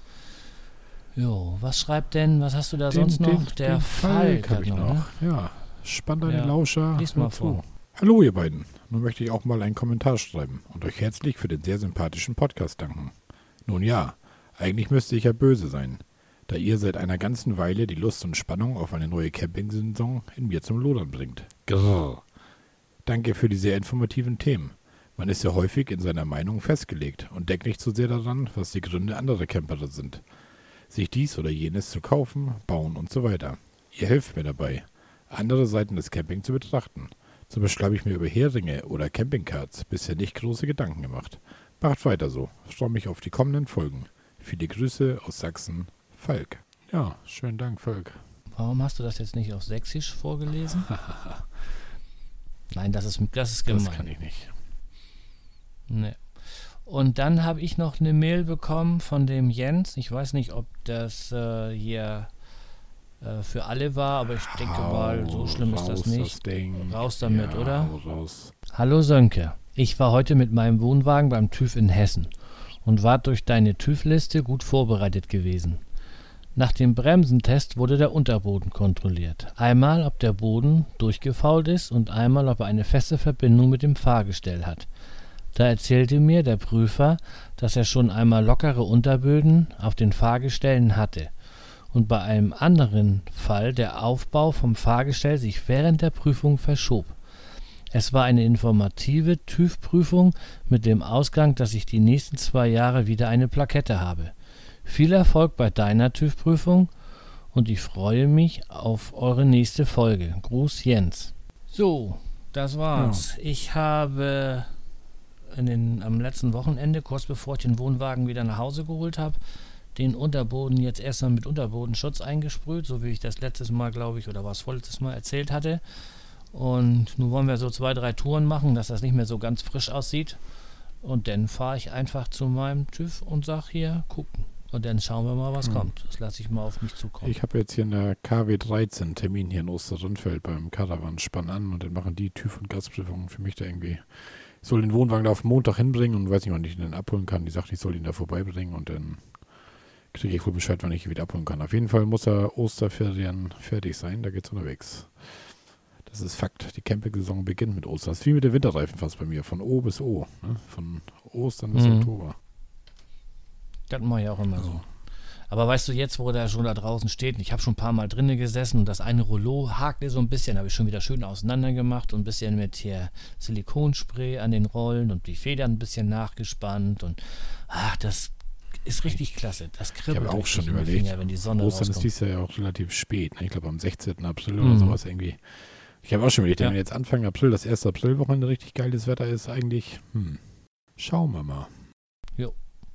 Jo, was schreibt denn, was hast du da Den- sonst noch? den- Der den Falk hab hat ich noch, noch. ne? Ja, spannt an Ja. den Lauscher. Lies mal Hört zu. vor. Hallo ihr beiden. Nun möchte ich auch mal einen Kommentar schreiben und euch herzlich für den sehr sympathischen Podcast danken. Nun ja, eigentlich müsste ich ja böse sein, da ihr seit einer ganzen Weile die Lust und Spannung auf eine neue Campingsaison in mir zum Lodern bringt. Grrr. Danke für die sehr informativen Themen. Man ist ja häufig in seiner Meinung festgelegt und denkt nicht so sehr daran, was die Gründe anderer Camper sind. Sich dies oder jenes zu kaufen, bauen und so weiter. Ihr helft mir dabei, andere Seiten des Camping zu betrachten. So habe ich mir über Heringe oder Campingcards bisher nicht große Gedanken gemacht. Macht weiter so. Ich freue mich auf die kommenden Folgen. Viele Grüße aus Sachsen, Falk. Ja, schönen Dank, Falk. Warum hast du das jetzt nicht auf Sächsisch vorgelesen? Nein, das ist, das ist gemein. Das kann ich nicht. Nee. Und dann habe ich noch eine Mail bekommen von dem Jens. Ich weiß nicht, ob das äh, hier äh, für alle war, aber ich denke Hau mal, so schlimm ist das nicht. Das Ding. Raus damit, ja, oder? Raus. Hallo Sönke, ich war heute mit meinem Wohnwagen beim TÜV in Hessen und war durch deine TÜV-Liste gut vorbereitet gewesen. Nach dem Bremsentest wurde der Unterboden kontrolliert. Einmal, ob der Boden durchgefault ist und einmal, ob er eine feste Verbindung mit dem Fahrgestell hat. Da erzählte mir der Prüfer, dass er schon einmal lockere Unterböden auf den Fahrgestellen hatte und bei einem anderen Fall der Aufbau vom Fahrgestell sich während der Prüfung verschob. Es war eine informative TÜV-Prüfung mit dem Ausgang, dass ich die nächsten zwei Jahre wieder eine Plakette habe. Viel Erfolg bei deiner TÜV-Prüfung und ich freue mich auf eure nächste Folge. Gruß Jens. So, das war's. Ja. Ich habe in den, am letzten Wochenende, kurz bevor ich den Wohnwagen wieder nach Hause geholt habe, den Unterboden jetzt erstmal mit Unterbodenschutz eingesprüht, so wie ich das letztes Mal, glaube ich, oder was vorletztes Mal erzählt hatte. Und nun wollen wir so zwei, drei Touren machen, dass das nicht mehr so ganz frisch aussieht. Und dann fahre ich einfach zu meinem TÜV und sage hier, gucken. Und dann schauen wir mal, was hm. kommt. Das lasse ich mal auf mich zukommen. Ich habe jetzt hier in der K W dreizehn Termin hier in Osterrundfeld beim Caravan Spann an und dann machen die TÜV- und Gasprüfungen für mich da irgendwie. Ich soll den Wohnwagen da auf Montag hinbringen und weiß nicht, wann ich ihn dann abholen kann. Die sagt, ich soll ihn da vorbeibringen und dann kriege ich wohl Bescheid, wann ich ihn wieder abholen kann. Auf jeden Fall muss er Osterferien fertig sein, da geht's unterwegs. Das ist Fakt. Die Camping-Saison beginnt mit Ostern. Das ist wie mit den Winterreifen fast bei mir, von O bis O. Ne? Von Ostern bis mhm. Oktober. Das mache ich auch immer so. Aber weißt du, jetzt, wo der schon da draußen steht, ich habe schon ein paar Mal drinnen gesessen und das eine Rollo hakte so ein bisschen, habe ich schon wieder schön auseinander gemacht und ein bisschen mit hier Silikonspray an den Rollen und die Federn ein bisschen nachgespannt und ach, das ist richtig klasse. Das kribbelt. Ich habe auch schon überlegt, Finger, wenn die Sonne Ostern rauskommt. ist dieses Jahr ja auch relativ spät. Ne? Ich glaube am sechzehnten April mhm. oder sowas irgendwie. Ich habe auch schon überlegt, ja. wenn jetzt Anfang April, das erste Aprilwochenende richtig geiles Wetter ist, eigentlich, hm, schauen wir mal. Jo.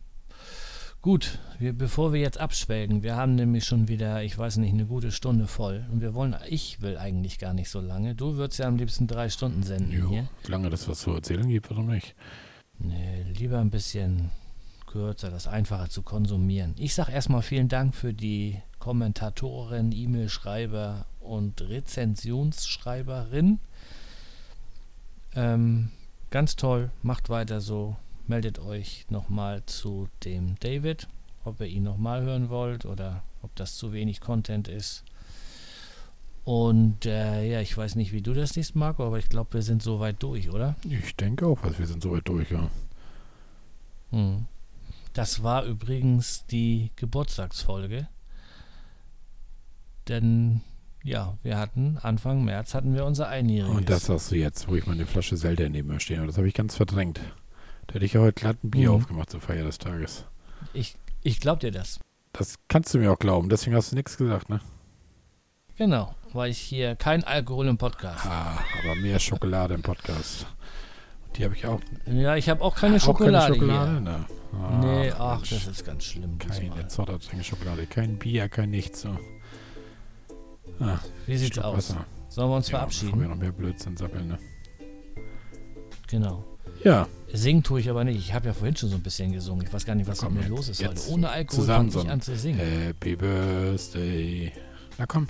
Gut, wir, bevor wir jetzt abschwelgen, wir haben nämlich schon wieder, ich weiß nicht, eine gute Stunde voll. Und wir wollen, ich will eigentlich gar nicht so lange. Du würdest ja am liebsten drei Stunden senden jo, hier. Solange das was zu erzählen gibt, warum nicht? Nee, lieber ein bisschen kürzer, das einfacher zu konsumieren. Ich sage erstmal vielen Dank für die Kommentatoren, E-Mail-Schreiber und Rezensionsschreiberin. Ähm, ganz toll, macht weiter so. Meldet euch nochmal zu dem David, ob ihr ihn nochmal hören wollt oder ob das zu wenig Content ist. Und äh, ja, ich weiß nicht, wie du das siehst, Marco, aber ich glaube, wir sind soweit durch, oder? Ich denke auch, wir sind soweit durch, ja. Hm. Das war übrigens die Geburtstagsfolge. Denn, ja, wir hatten, Anfang März hatten wir unser Einjähriges. Und das sagst du jetzt, wo ich meine Flasche Zelda neben mir stehe. Das habe ich ganz verdrängt. Da hätte ich ja heute glatt ein Bier mhm. aufgemacht zur Feier des Tages. Ich, ich glaub dir das. Das kannst du mir auch glauben, deswegen hast du nichts gesagt, ne? Genau, weil ich hier kein Alkohol im Podcast. Ah, aber mehr Schokolade im Podcast. Die habe ich auch. Ja, ich habe auch keine auch Schokolade, keine Schokolade hier. Ne? Ah, nee, ach, Mensch. das ist ganz schlimm. Keine Zottertrinke-Schokolade, kein Bier, kein nichts. So. Ah, Wie sieht's aus? Wasser. Sollen wir uns ja, verabschieden? Bevor wir noch mehr Blödsinn sappeln, ne? Genau. Ja. Singen tue ich aber nicht. Ich habe ja vorhin schon so ein bisschen gesungen. Ich weiß gar nicht, was komm, mit mir jetzt, los ist jetzt heute. Ohne Alkohol zusammen fange ich an zu singen. Happy Birthday. Na komm.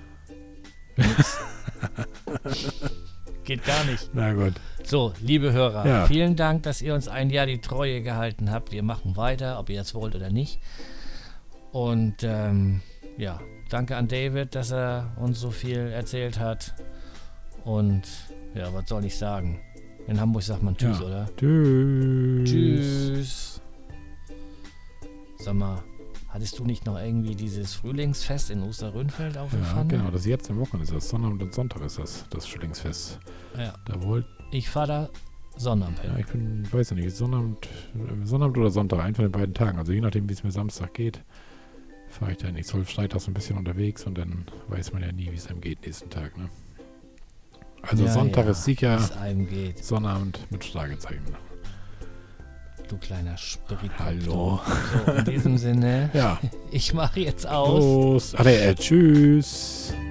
Geht gar nicht. Na gut. So, liebe Hörer, Ja. vielen Dank, dass ihr uns ein Jahr die Treue gehalten habt. Wir machen weiter, ob ihr jetzt wollt oder nicht. Und ähm, ja, danke an David, dass er uns so viel erzählt hat. Und ja, was soll ich sagen? In Hamburg sagt man Tschüss, Ja. oder? Tschüss. Tschüss. Sag mal, hattest du nicht noch irgendwie dieses Frühlingsfest in Osterrönfeld auf der Ja, Pfanne? genau, das ist jetzt am Wochenende ist das. Sonnabend und Sonntag ist das, das Frühlingsfest. Ja. Da wollt, Ich fahre da Sonnabend hin. ja, ich bin, weiß ja nicht, Sonnabend, Sonnabend oder Sonntag, einen von den beiden Tagen. Also je nachdem, wie es mir Samstag geht, fahre ich dann. Ich soll freitags ein bisschen unterwegs und dann weiß man ja nie, wie es einem geht nächsten Tag, ne? Also Ja, Sonntag ja, ist sicher, wie es einem geht. Sonnabend mit Fragezeichen. Du kleiner Sprit. Hallo. So, in diesem Sinne, Ja. ich mache jetzt aus. Los. Ade, äh, tschüss.